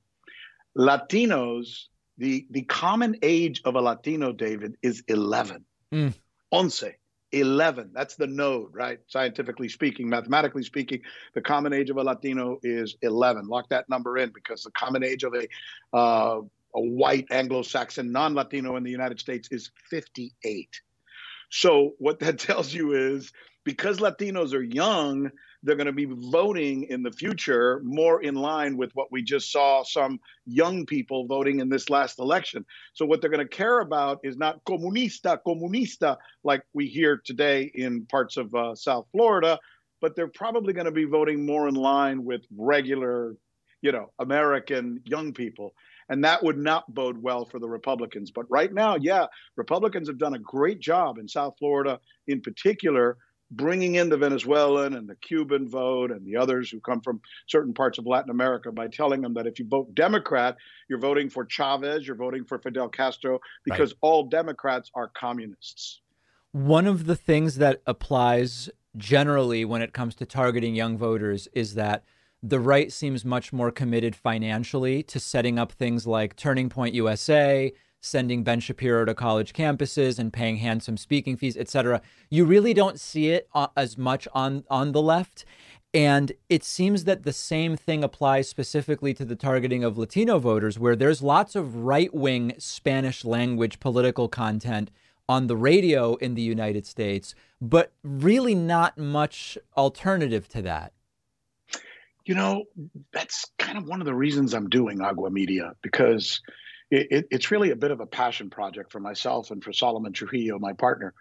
Latinos, the, the common age of a Latino, David, is eleven. Mm. Once, eleven. That's the node, right? Scientifically speaking, mathematically speaking, the common age of a Latino is eleven. Lock that number in, because the common age of a uh, a white Anglo-Saxon non-Latino in the United States is fifty-eight. So what that tells you is, because Latinos are young, they're going to be voting in the future more in line with what we just saw some young people voting in this last election. So what they're going to care about is not comunista, comunista, like we hear today in parts of uh, South Florida, but they're probably going to be voting more in line with regular, you know, American young people. And that would not bode well for the Republicans. But right now, yeah, Republicans have done a great job in South Florida in particular, bringing in the Venezuelan and the Cuban vote and the others who come from certain parts of Latin America by telling them that if you vote Democrat, you're voting for Chavez, you're voting for Fidel Castro, because right. all Democrats are communists. One of the things that applies generally when it comes to targeting young voters is that the right seems much more committed financially to setting up things like Turning Point U S A, sending Ben Shapiro to college campuses and paying handsome speaking fees, et cetera. You really don't see it as much on, on the left. And it seems that the same thing applies specifically to the targeting of Latino voters, where there's lots of right-wing Spanish language political content on the radio in the United States, but really not much alternative to that. You know, that's kind of one of the reasons I'm doing Agua Media, because it, it, it's really a bit of a passion project for myself and for Solomon Trujillo, my partner.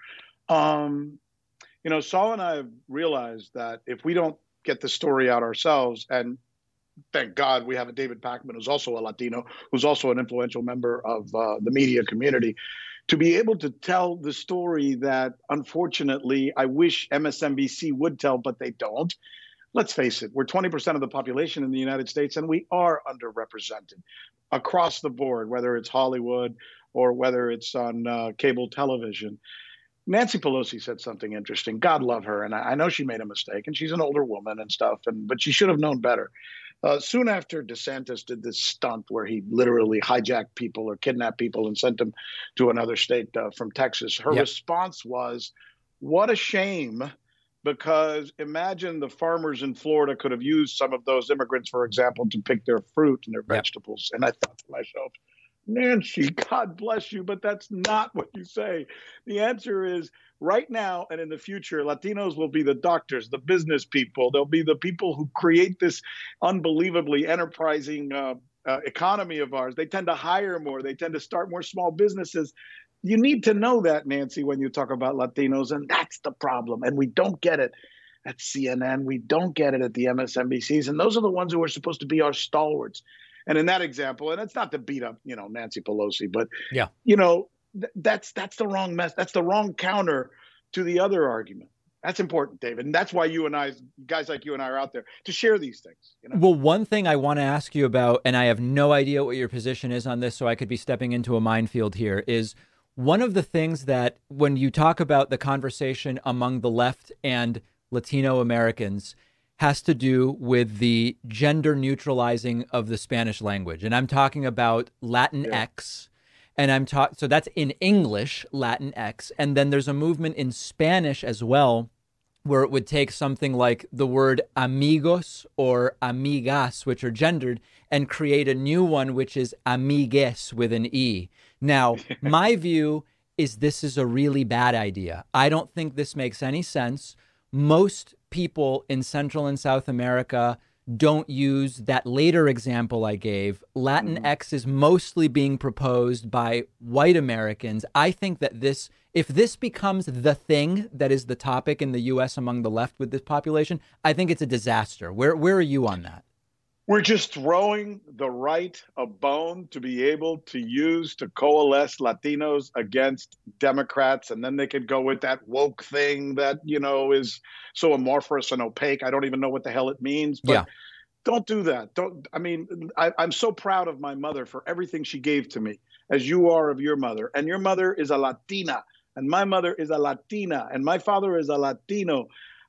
Um, you know, Sol and I have realized that if we don't get the story out ourselves, and thank God we have a David Pakman, who's also a Latino, who's also an influential member of uh, the media community, to be able to tell the story that, unfortunately, I wish M S N B C would tell, but they don't. Let's face it, we're twenty percent of the population in the United States, and we are underrepresented across the board, whether it's Hollywood or whether it's on uh, cable television. Nancy Pelosi said something interesting. God love her, and I, I know she made a mistake, and she's an older woman and stuff, and but she should have known better. Uh, soon after DeSantis did this stunt where he literally hijacked people or kidnapped people and sent them to another state uh, from Texas, her yep. response was, "What a shame." Because imagine the farmers in Florida could have used some of those immigrants, for example, to pick their fruit and their yep. vegetables. And I thought to myself, Nancy, God bless you, but that's not what you say. The answer is right now and in the future, Latinos will be the doctors, the business people. They'll be the people who create this unbelievably enterprising uh, uh, economy of ours. They tend to hire more. They tend to start more small businesses. You need to know that, Nancy, when you talk about Latinos, and that's the problem. And we don't get it at C N N. We don't get it at the M S N B Cs. And those are the ones who are supposed to be our stalwarts. And in that example, and it's not to beat up, you know, Nancy Pelosi, but, yeah, you know, th- that's that's the wrong mess. That's the wrong counter to the other argument. That's important, David. And that's why you and I, guys like you and I, are out there to share these things. You know? Well, one thing I want to ask you about, and I have no idea what your position is on this, so I could be stepping into a minefield here, is one of the things that when you talk about the conversation among the left and Latino Americans has to do with the gender neutralizing of the Spanish language. And I'm talking about Latinx. Yeah. And I'm talking, so that's in English, Latinx. And then there's a movement in Spanish as well, where it would take something like the word amigos or amigas, which are gendered, and create a new one, which is amigues with an E. Now, my view is this is a really bad idea. I don't think this makes any sense. Most people in Central and South America don't use that later example I gave. Latinx mm-hmm. is mostly being proposed by white Americans. I think that this, if this becomes the thing that is the topic in the U S among the left with this population, I think it's a disaster. Where where are you on that? We're just throwing the right a bone to be able to use to coalesce Latinos against Democrats. And then they could go with that woke thing that, you know, is so amorphous and opaque. I don't even know what the hell it means. But yeah. Don't do that. Don't. I mean, I, I'm so proud of my mother for everything she gave to me, as you are of your mother. And your mother is a Latina, and my mother is a Latina, and my father is a Latino.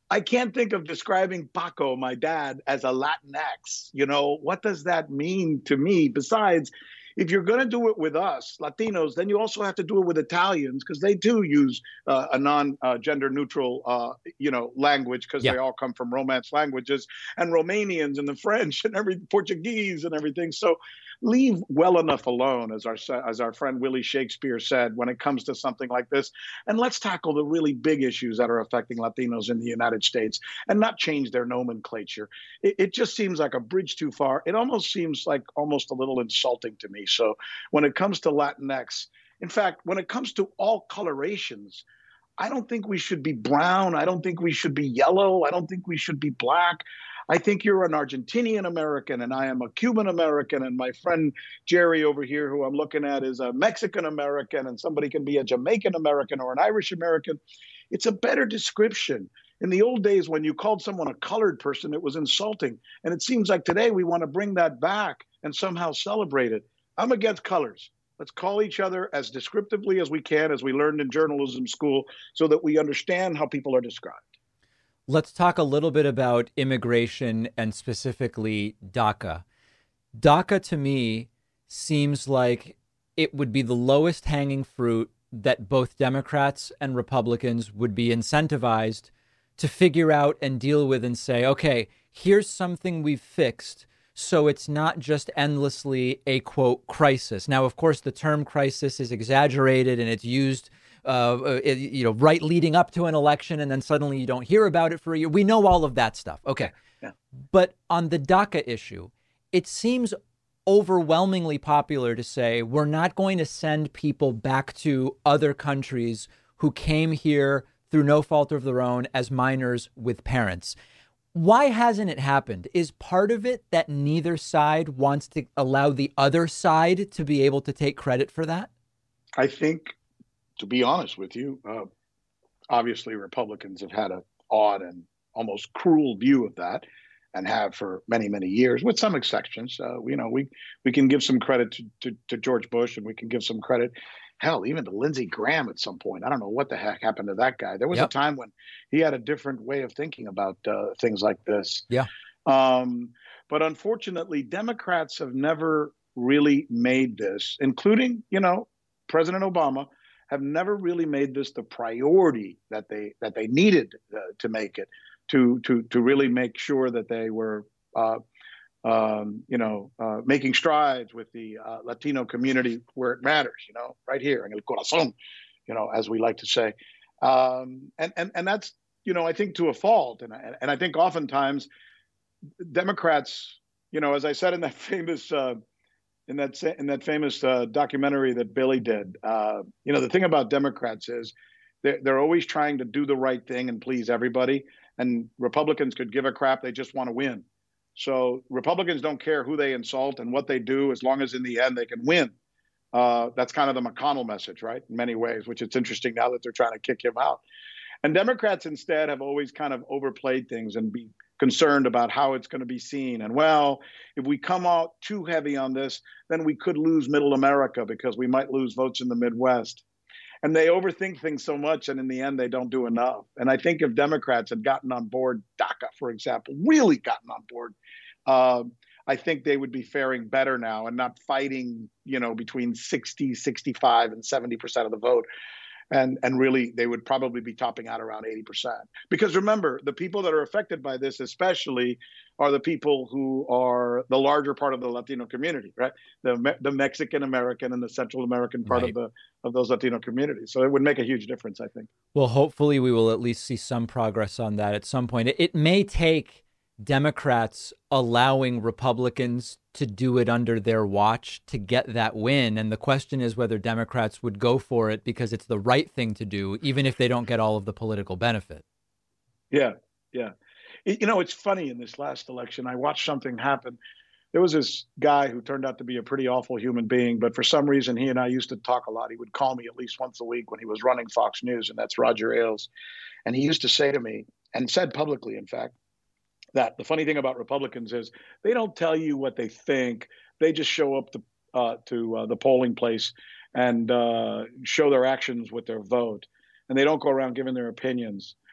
I can't think of describing Paco, my dad, as a Latinx. You know, what does that mean to me? Besides, if you're going to do it with us, Latinos, then you also have to do it with Italians because they too use uh, a non-gender uh, neutral, uh, you know, language because yeah. they all come from Romance languages, and Romanians and the French and every Portuguese and everything. So leave well enough alone, as our as our friend Willie Shakespeare said, when it comes to something like this, and let's tackle the really big issues that are affecting Latinos in the United States and not change their nomenclature. It, it just seems like a bridge too far. It almost seems like almost a little insulting to me. So when it comes to Latinx, in fact, when it comes to all colorations, I don't think we should be brown. I don't think we should be yellow. I don't think we should be black. I think you're an Argentinian American and I am a Cuban American, and my friend Jerry over here, who I'm looking at, is a Mexican American, and somebody can be a Jamaican American or an Irish American. It's a better description. In the old days, when you called someone a colored person, it was insulting. And it seems like today we want to bring that back and somehow celebrate it. I'm against colors. Let's call each other as descriptively as we can, as we learned in journalism school, so that we understand how people are described. Let's talk a little bit about immigration and specifically DACA. DACA, to me, seems like it would be the lowest hanging fruit that both Democrats and Republicans would be incentivized to figure out and deal with and say, okay, here's something we've fixed, so it's not just endlessly a, quote, crisis. Now, of course, the term crisis is exaggerated and it's used Uh, it, you know, right leading up to an election, and then suddenly you don't hear about it for a year. We know all of that stuff. Okay. Yeah. But on the DACA issue, it seems overwhelmingly popular to say we're not going to send people back to other countries who came here through no fault of their own as minors with parents. Why hasn't it happened? Is part of it that neither side wants to allow the other side to be able to take credit for that? I think, to be honest with you, uh, obviously Republicans have had an odd and almost cruel view of that, and have for many, many years, with some exceptions. Uh, you know, we we can give some credit to, to, to George Bush, and we can give some credit, hell, even to Lindsey Graham at some point. I don't know what the heck happened to that guy. There was yep. a time when he had a different way of thinking about uh, things like this. Yeah. Um, but unfortunately, Democrats have never really made this, including, you know, President Obama, have never really made this the priority that they that they needed uh, to make it, to to to really make sure that they were, uh, um, you know, uh, making strides with the uh, Latino community where it matters, you know, right here in el corazón, you know, as we like to say, um, and and and that's, you know, I think to a fault, and I, and I think oftentimes Democrats, you know, as I said in that famous. Uh, In that in that famous uh, documentary that Billy did, uh, you know, the thing about Democrats is they're, they're always trying to do the right thing and please everybody. And Republicans could give a crap. They just want to win. So Republicans don't care who they insult and what they do, as long as in the end they can win. Uh, that's kind of the McConnell message, right? In many ways, which it's interesting now that they're trying to kick him out. And Democrats instead have always kind of overplayed things and be concerned about how it's going to be seen. And, well, if we come out too heavy on this, then we could lose middle America because we might lose votes in the Midwest. And they overthink things so much, and in the end, they don't do enough. And I think if Democrats had gotten on board DACA, for example, really gotten on board, uh, I think they would be faring better now and not fighting, you know, between sixty, sixty-five and seventy percent of the vote. And and really, they would probably be topping out around eighty percent. Because remember, the people that are affected by this especially are the people who are the larger part of the Latino community, right? The the Mexican American and the Central American part right. of the of those Latino communities. So it would make a huge difference, I think. Well, hopefully we will at least see some progress on that at some point. It, it may take Democrats allowing Republicans to do it under their watch to get that win. And the question is whether Democrats would go for it because it's the right thing to do, even if they don't get all of the political benefit. Yeah, yeah. It, you know, it's funny, in this last election, I watched something happen. There was this guy who turned out to be a pretty awful human being, but for some reason, he and I used to talk a lot. He would call me at least once a week when he was running Fox News, and that's Roger Ailes. And he used to say to me, and said publicly, in fact, that the funny thing about Republicans is they don't tell you what they think. They just show up to, uh, to uh, the polling place and uh, show their actions with their vote. And they don't go around giving their opinions.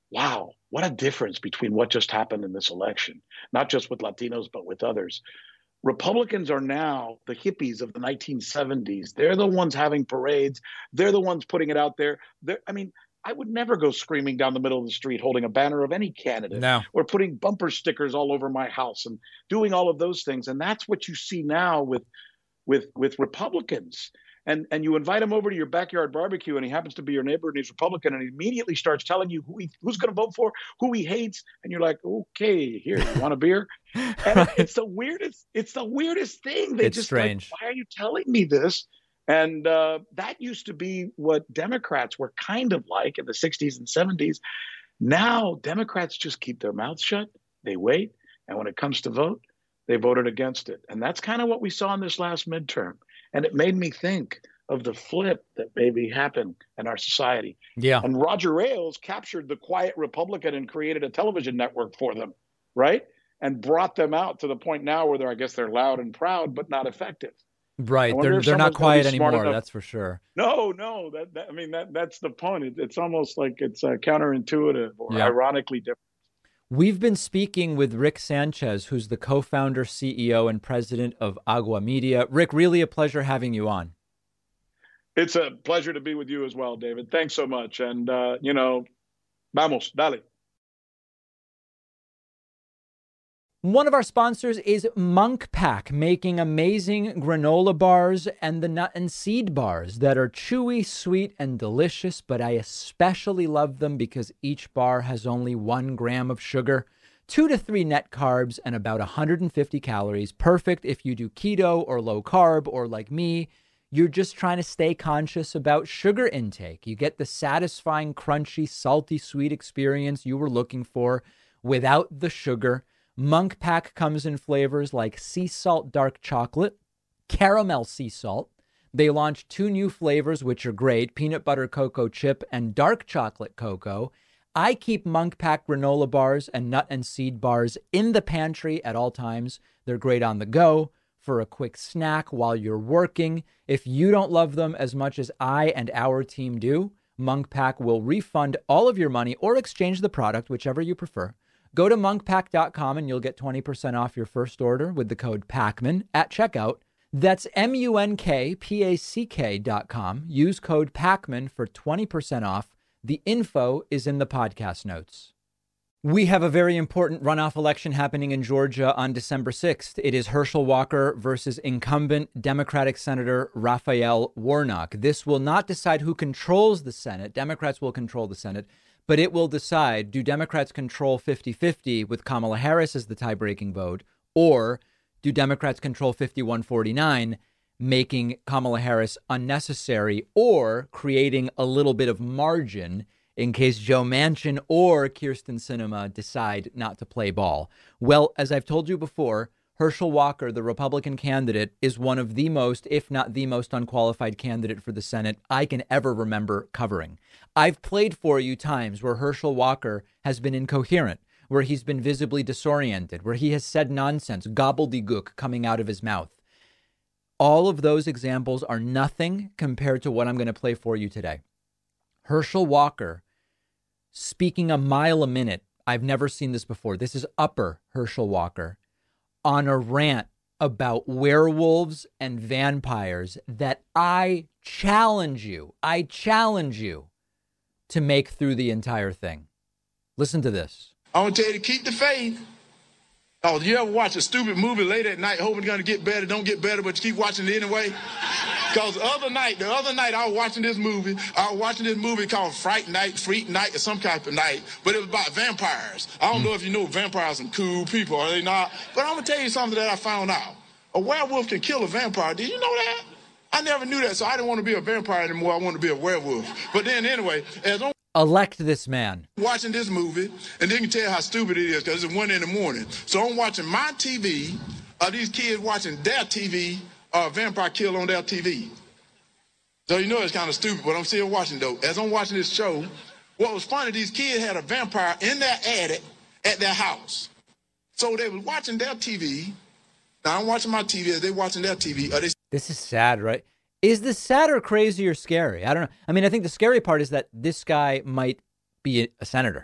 wow, what a difference between what just happened in this election, not just with Latinos, but with others. Republicans are now the hippies of the nineteen seventies. They're the ones having parades. They're the ones putting it out there. They're, I mean, I would never go screaming down the middle of the street holding a banner of any candidate No. or putting bumper stickers all over my house and doing all of those things. And that's what you see now with with with Republicans. And and you invite him over to your backyard barbecue, and he happens to be your neighbor, and he's Republican, and he immediately starts telling you who he, who's going to vote for, who he hates, and you're like, okay, here, you want a beer? And right. it's the weirdest, it's the weirdest thing. They it's just strange. Like, why are you telling me this? And uh, that used to be what Democrats were kind of like in the sixties and seventies. Now Democrats just keep their mouths shut. They wait, and when it comes to vote, they voted against it. And that's kind of what we saw in this last midterm. And it made me think of the flip that maybe happened in our society. Yeah. And Roger Ailes captured the quiet Republican and created a television network for them, right? And brought them out to the point now where they're, I guess they're loud and proud, but not effective. Right. They're they're not quiet anymore. Enough. That's for sure. No, no. That, that I mean, that that's the point. It, it's almost like it's uh, counterintuitive or yeah. ironically different. We've been speaking with Rick Sanchez, who's the co-founder, C E O, and president of Agua Media. Rick, really a pleasure having you on. It's a pleasure to be with you as well, David. Thanks so much. And, uh, you know, vamos, dale. One of our sponsors is Munk Pack, making amazing granola bars and the nut and seed bars that are chewy, sweet, and delicious, but I especially love them because each bar has only one gram of sugar, two to three net carbs, and about one hundred fifty calories. Perfect if you do keto or low carb, or like me, you're just trying to stay conscious about sugar intake. You get the satisfying, crunchy, salty, sweet experience you were looking for without the sugar. Munk Pack comes in flavors like sea salt dark chocolate, caramel sea salt. They launched two new flavors, which are great, peanut butter cocoa chip and dark chocolate cocoa. I keep Munk Pack granola bars and nut and seed bars in the pantry at all times. They're great on the go for a quick snack while you're working. If you don't love them as much as I and our team do, Munk Pack will refund all of your money or exchange the product, whichever you prefer. Go to munk pack dot com and you'll get twenty percent off your first order with the code PACMAN at checkout. That's M U N K P A C K dot com. Use code PACMAN for twenty percent off. The info is in the podcast notes. We have a very important runoff election happening in Georgia on December sixth. It is Herschel Walker versus incumbent Democratic Senator Raphael Warnock. This will not decide who controls the Senate. Democrats will control the Senate. But it will decide, do Democrats control fifty-fifty with Kamala Harris as the tie-breaking vote, or do Democrats control fifty-one forty-nine, making Kamala Harris unnecessary or creating a little bit of margin in case Joe Manchin or Kyrsten Sinema decide not to play ball? Well, as I've told you before, Herschel Walker, the Republican candidate, is one of the most, if not the most unqualified candidate for the Senate I can ever remember covering. I've played for you times where Herschel Walker has been incoherent, where he's been visibly disoriented, where he has said nonsense, gobbledygook coming out of his mouth. All of those examples are nothing compared to what I'm going to play for you today. Herschel Walker speaking a mile a minute. I've never seen this before. This is upper Herschel Walker on a rant about werewolves and vampires that I challenge you, I challenge you to make through the entire thing. Listen to this. I want to tell you to keep the faith. Oh, you ever watch a stupid movie late at night hoping it's going to get better, don't get better, but you keep watching it anyway? Because the other night, the other night I was watching this movie. I was watching this movie called Fright Night, Freak Night, or some type of night, but it was about vampires. I don't mm. know if you know vampires are some cool people, are they not? But I'm going to tell you something that I found out. A werewolf can kill a vampire. Did you know that? I never knew that, so I didn't want to be a vampire anymore. I wanted to be a werewolf. But then anyway, as I'm elect this man. Watching this movie, and then you can tell how stupid it is because it's one in the morning. So I'm watching my T V, or these kids watching their T V, or a vampire kill on their T V. So you know it's kind of stupid, but I'm still watching though. As I'm watching this show, what was funny, these kids had a vampire in their attic at their house. So they was watching their T V. Now I'm watching my T V as they watching their T V. Or they This is sad, right? Is this sad or crazy or scary? I don't know. I mean, I think the scary part is that this guy might be a senator.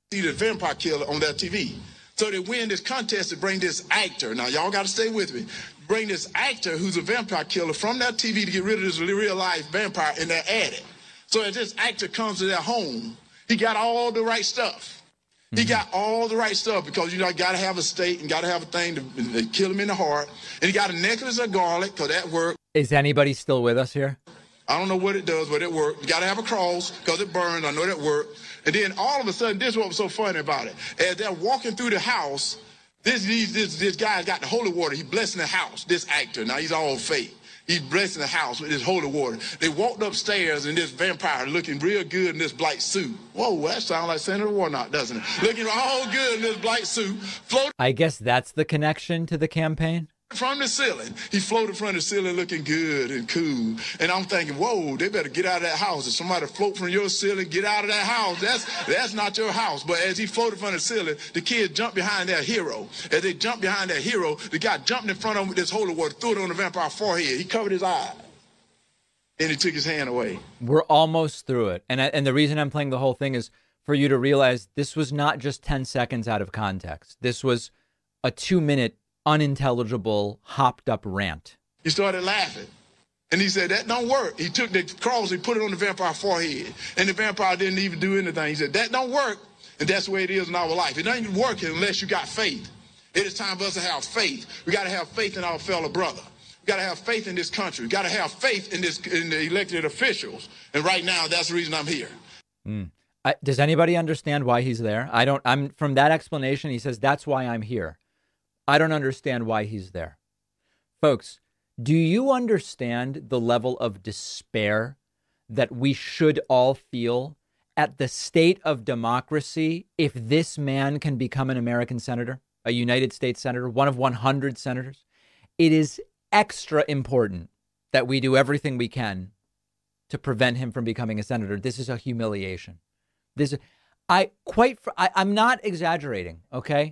See the vampire killer on their T V. So they win this contest to bring this actor. Now, y'all got to stay with me. Bring this actor who's a vampire killer from that T V to get rid of this real life vampire in their attic. So as this actor comes to their home, he got all the right stuff. He got all the right stuff because you know, got to have a stake and got to have a thing to, to kill him in the heart. And he got a necklace of garlic because that worked. Is anybody still with us here? I don't know what it does, but it worked. You got to have a cross because it burns. I know that worked. And then all of a sudden, this is what was so funny about it. As they're walking through the house, this these, this this guy got the holy water. He's blessing the house, this actor. Now, he's all fake. He's blessing the house with his holy water. They walked upstairs, and this vampire looking real good in this black suit. Whoa, that sounds like Senator Warnock, doesn't it? Looking all good in this black suit. Floating. I guess that's the connection to the campaign. From the ceiling. He floated from the ceiling looking good and cool. And I'm thinking, whoa, they better get out of that house. If somebody float from your ceiling, get out of that house. That's that's not your house. But as he floated from the ceiling, the kids jumped behind their hero. As they jumped behind their hero, the guy jumped in front of him with this holy water, threw it on the vampire's forehead. He covered his eye. And he took his hand away. We're almost through it. And I, and the reason I'm playing the whole thing is for you to realize this was not just ten seconds out of context. This was a two-minute unintelligible, hopped up rant. He started laughing. And he said, that don't work. He took the cross, he put it on the vampire's forehead. And the vampire didn't even do anything. He said, that don't work. And that's the way it is in our life. It doesn't work unless you got faith. It is time for us to have faith. We got to have faith in our fellow brother. We got to have faith in this country. We got to have faith in this in the elected officials. And right now, that's the reason I'm here. Mm. I, does anybody understand why he's there? I don't. I'm from that explanation. He says, that's why I'm here. I don't understand why he's there. Folks, do you understand the level of despair that we should all feel at the state of democracy if this man can become an American senator, a United States senator, one of one hundred senators? It is extra important that we do everything we can to prevent him from becoming a senator. This is a humiliation. This, I quite, I, I'm not exaggerating, okay?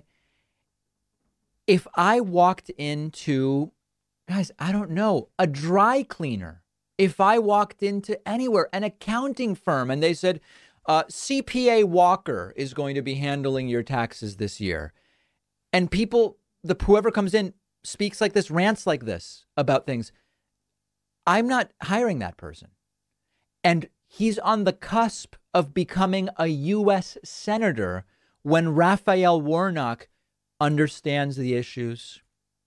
If I walked into, guys, I don't know, a dry cleaner, if I walked into anywhere, an accounting firm, and they said, uh, C P A Walker is going to be handling your taxes this year. And people, the whoever comes in speaks like this, rants like this about things. I'm not hiring that person. And he's on the cusp of becoming a U S senator when Raphael Warnock understands the issues,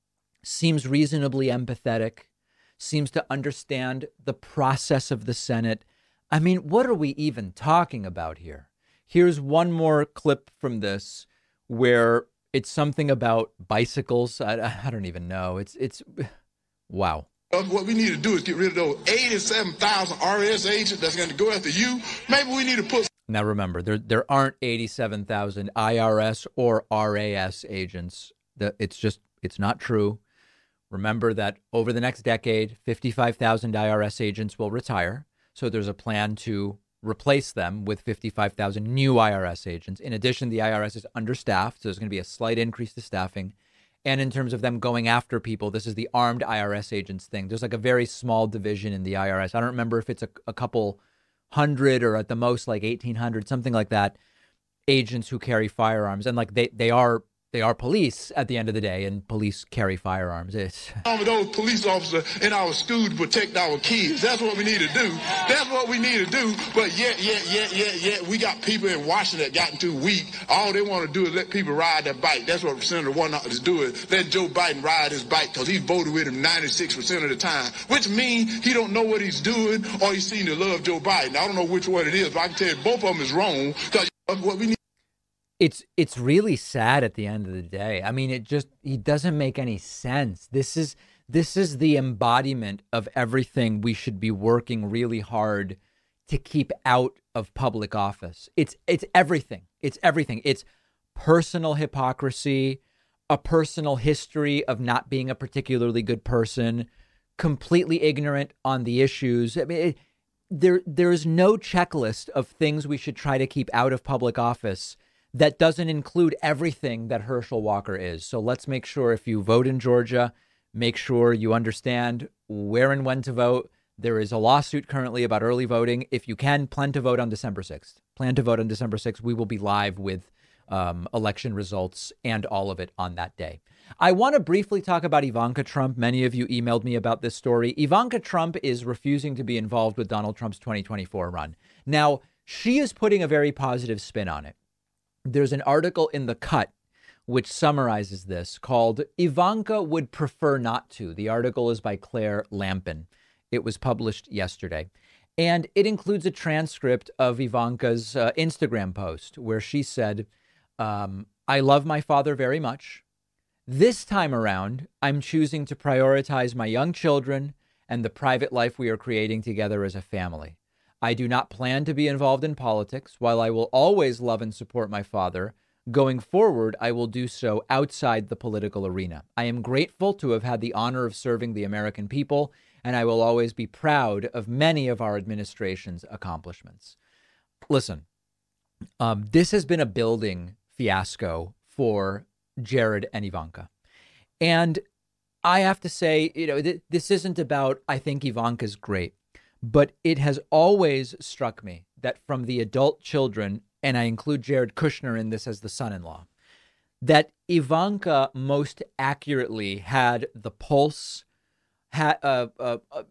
seems reasonably empathetic, seems to understand the process of the Senate. I mean, what are we even talking about here? Here's one more clip from this where it's something about bicycles. I, I don't even know. It's, it's, wow. What we need to do is get rid of those eighty-seven thousand R S agents that's going to go after you. Maybe we need to put... Now, remember, there there aren't eighty-seven thousand I R S or R A S agents. The, it's just, it's not true. Remember that over the next decade, fifty-five thousand I R S agents will retire. So there's a plan to replace them with fifty-five thousand new I R S agents. In addition, the I R S is understaffed, so there's going to be a slight increase to staffing. And in terms of them going after people, this is the armed I R S agents thing. There's like a very small division in the I R S. I don't remember if it's a, a couple hundred or at the most like eighteen hundred, something like that, agents who carry firearms. And like they, they are they are police at the end of the day, and police carry firearms. It's some of those police officers in our schools to protect our kids. That's what we need to do. That's what we need to do. But yet, yet, yet, yet, yet, we got people in Washington that gotten too weak. All they want to do is let people ride their bike. That's what Senator Warnock is doing. Let Joe Biden ride his bike because he voted with him ninety-six percent of the time, which means he don't know what he's doing or he's seen to love Joe Biden. I don't know which one it is, but I can tell you both of them is wrong because what we need. It's it's really sad at the end of the day. I mean, it just, he doesn't make any sense. This is this is the embodiment of everything we should be working really hard to keep out of public office. It's it's everything. It's everything. It's personal hypocrisy, a personal history of not being a particularly good person, completely ignorant on the issues. I mean, it, there there is no checklist of things we should try to keep out of public office that doesn't include everything that Herschel Walker is. So let's make sure if you vote in Georgia, make sure you understand where and when to vote. There is a lawsuit currently about early voting. If you can, plan to vote on December sixth. Plan to vote on December sixth. We will be live with um, election results and all of it on that day. I want to briefly talk about Ivanka Trump. Many of you emailed me about this story. Ivanka Trump is refusing to be involved with Donald Trump's twenty twenty-four run. Now, she is putting a very positive spin on it. There's an article in The Cut which summarizes this called Ivanka Would Prefer Not To. The article is by Claire Lampin. It was published yesterday. And it includes a transcript of Ivanka's uh, Instagram post where she said, um, I love my father very much. This time around, I'm choosing to prioritize my young children and the private life we are creating together as a family. I do not plan to be involved in politics. While I will always love and support my father, going forward, I will do so outside the political arena. I am grateful to have had the honor of serving the American people, and I will always be proud of many of our administration's accomplishments. Listen, um, this has been a building fiasco for Jared and Ivanka. And I have to say, you know, th- this isn't about, I think Ivanka's great, but it has always struck me that from the adult children, and I include Jared Kushner in this as the son-in-law, that Ivanka most accurately had the pulse, had uh, uh, uh,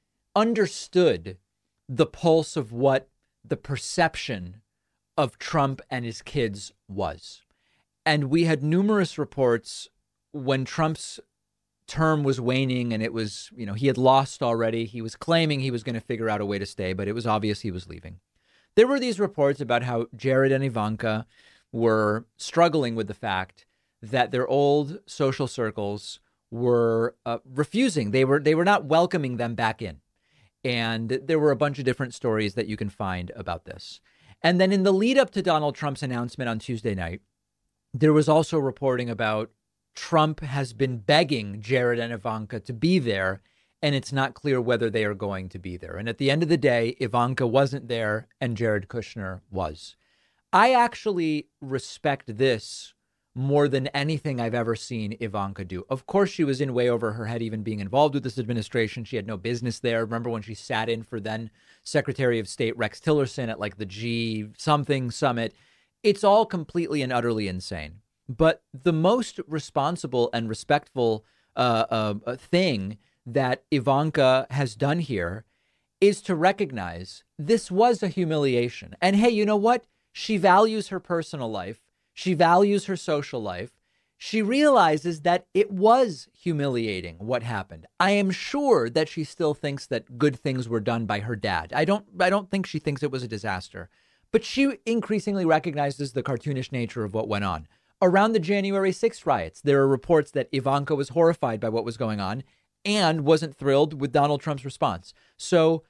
understood the pulse of what the perception of Trump and his kids was. And we had numerous reports when Trump's term was waning and it was, you know, he had lost already. He was claiming he was going to figure out a way to stay, but it was obvious he was leaving. There were these reports about how Jared and Ivanka were struggling with the fact that their old social circles were uh, refusing. They were they were not welcoming them back in. And there were a bunch of different stories that you can find about this. And then in the lead up to Donald Trump's announcement on Tuesday night, there was also reporting about Trump has been begging Jared and Ivanka to be there, and it's not clear whether they are going to be there. And at the end of the day, Ivanka wasn't there and Jared Kushner was. I actually respect this more than anything I've ever seen Ivanka do. Of course, she was in way over her head, even being involved with this administration. She had no business there. Remember when she sat in for then Secretary of State Rex Tillerson at like the G something summit? It's all completely and utterly insane. But the most responsible and respectful uh, uh, thing that Ivanka has done here is to recognize this was a humiliation. And hey, you know what? She values her personal life. She values her social life. She realizes that it was humiliating what happened. I am sure that she still thinks that good things were done by her dad. I don't I don't think she thinks it was a disaster. But she increasingly recognizes the cartoonish nature of what went on. Around the January sixth riots, there are reports that Ivanka was horrified by what was going on and wasn't thrilled with Donald Trump's response. So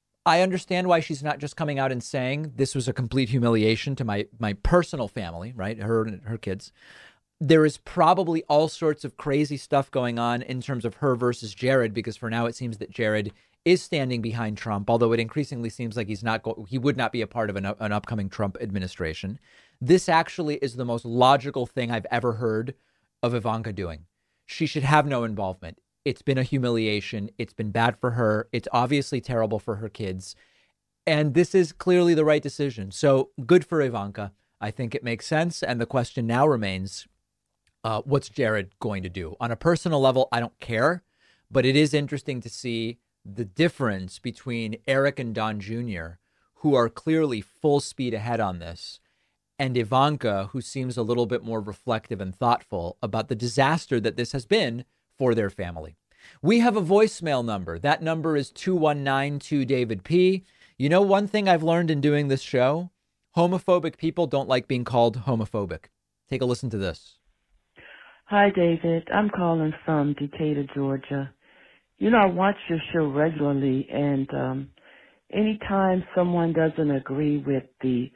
I understand why she's not just coming out and saying this was a complete humiliation to my my personal family, right? Her and her kids. There is probably all sorts of crazy stuff going on in terms of her versus Jared, because for now it seems that Jared is standing behind Trump, although it increasingly seems like he's not go- he would not be a part of an, an upcoming Trump administration. This actually is the most logical thing I've ever heard of Ivanka doing. She should have no involvement. It's been a humiliation. It's been bad for her. It's obviously terrible for her kids. And this is clearly the right decision. So good for Ivanka. I think it makes sense. And the question now remains, uh, what's Jared going to do? On a personal level, I don't care. But it is interesting to see the difference between Eric and Don Junior, who are clearly full speed ahead on this, and Ivanka, who seems a little bit more reflective and thoughtful about the disaster that this has been for their family. We have a voicemail number. That number is two one nine two David P. You know, one thing I've learned in doing this show, homophobic people don't like being called homophobic. Take a listen to this. Hi, David. I'm calling from Decatur, Georgia. You know, I watch your show regularly, and um, anytime someone doesn't agree with the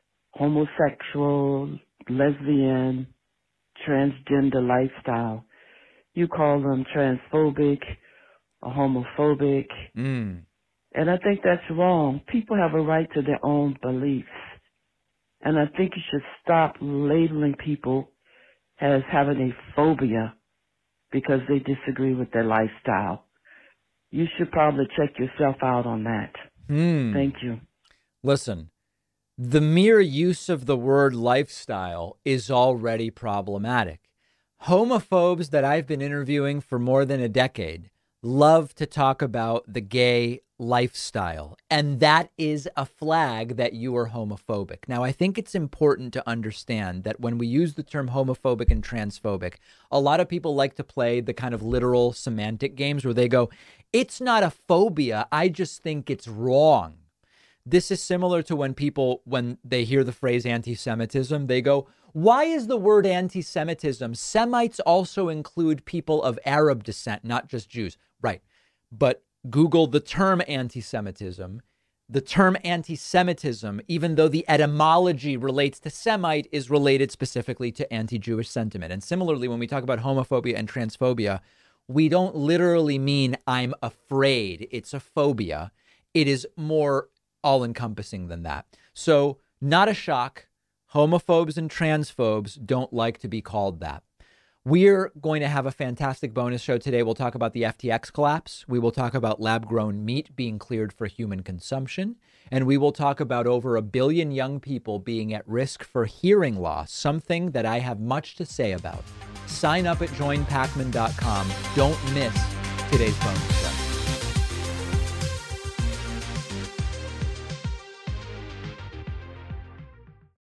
homosexual, lesbian, transgender lifestyle, you call them transphobic or homophobic. Mm. And I think that's wrong. People have a right to their own beliefs. And I think you should stop labeling people as having a phobia because they disagree with their lifestyle. You should probably check yourself out on that. Mm. Thank you. Listen, The mere use of the word lifestyle is already problematic. Homophobes that I've been interviewing for more than a decade love to talk about the gay lifestyle, and that is a flag that you are homophobic. Now, I think it's important to understand that when we use the term homophobic and transphobic, a lot of people like to play the kind of literal semantic games where they go, it's not a phobia, I just think it's wrong. This is similar to when people, when they hear the phrase anti-Semitism, they go, why is the word anti-Semitism? Semites also include people of Arab descent, not just Jews. Right. But Google the term anti-Semitism. The term anti-Semitism, even though the etymology relates to Semite, is related specifically to anti-Jewish sentiment. And similarly, when we talk about homophobia and transphobia, we don't literally mean I'm afraid. It's a phobia. It is more all-encompassing than that. So not a shock. Homophobes and transphobes don't like to be called that. We're going to have a fantastic bonus show today. We'll talk about the F T X collapse. We will talk about lab-grown meat being cleared for human consumption. And we will talk about over a billion young people being at risk for hearing loss, something that I have much to say about. Sign up at join pacman dot com. Don't miss today's bonus show.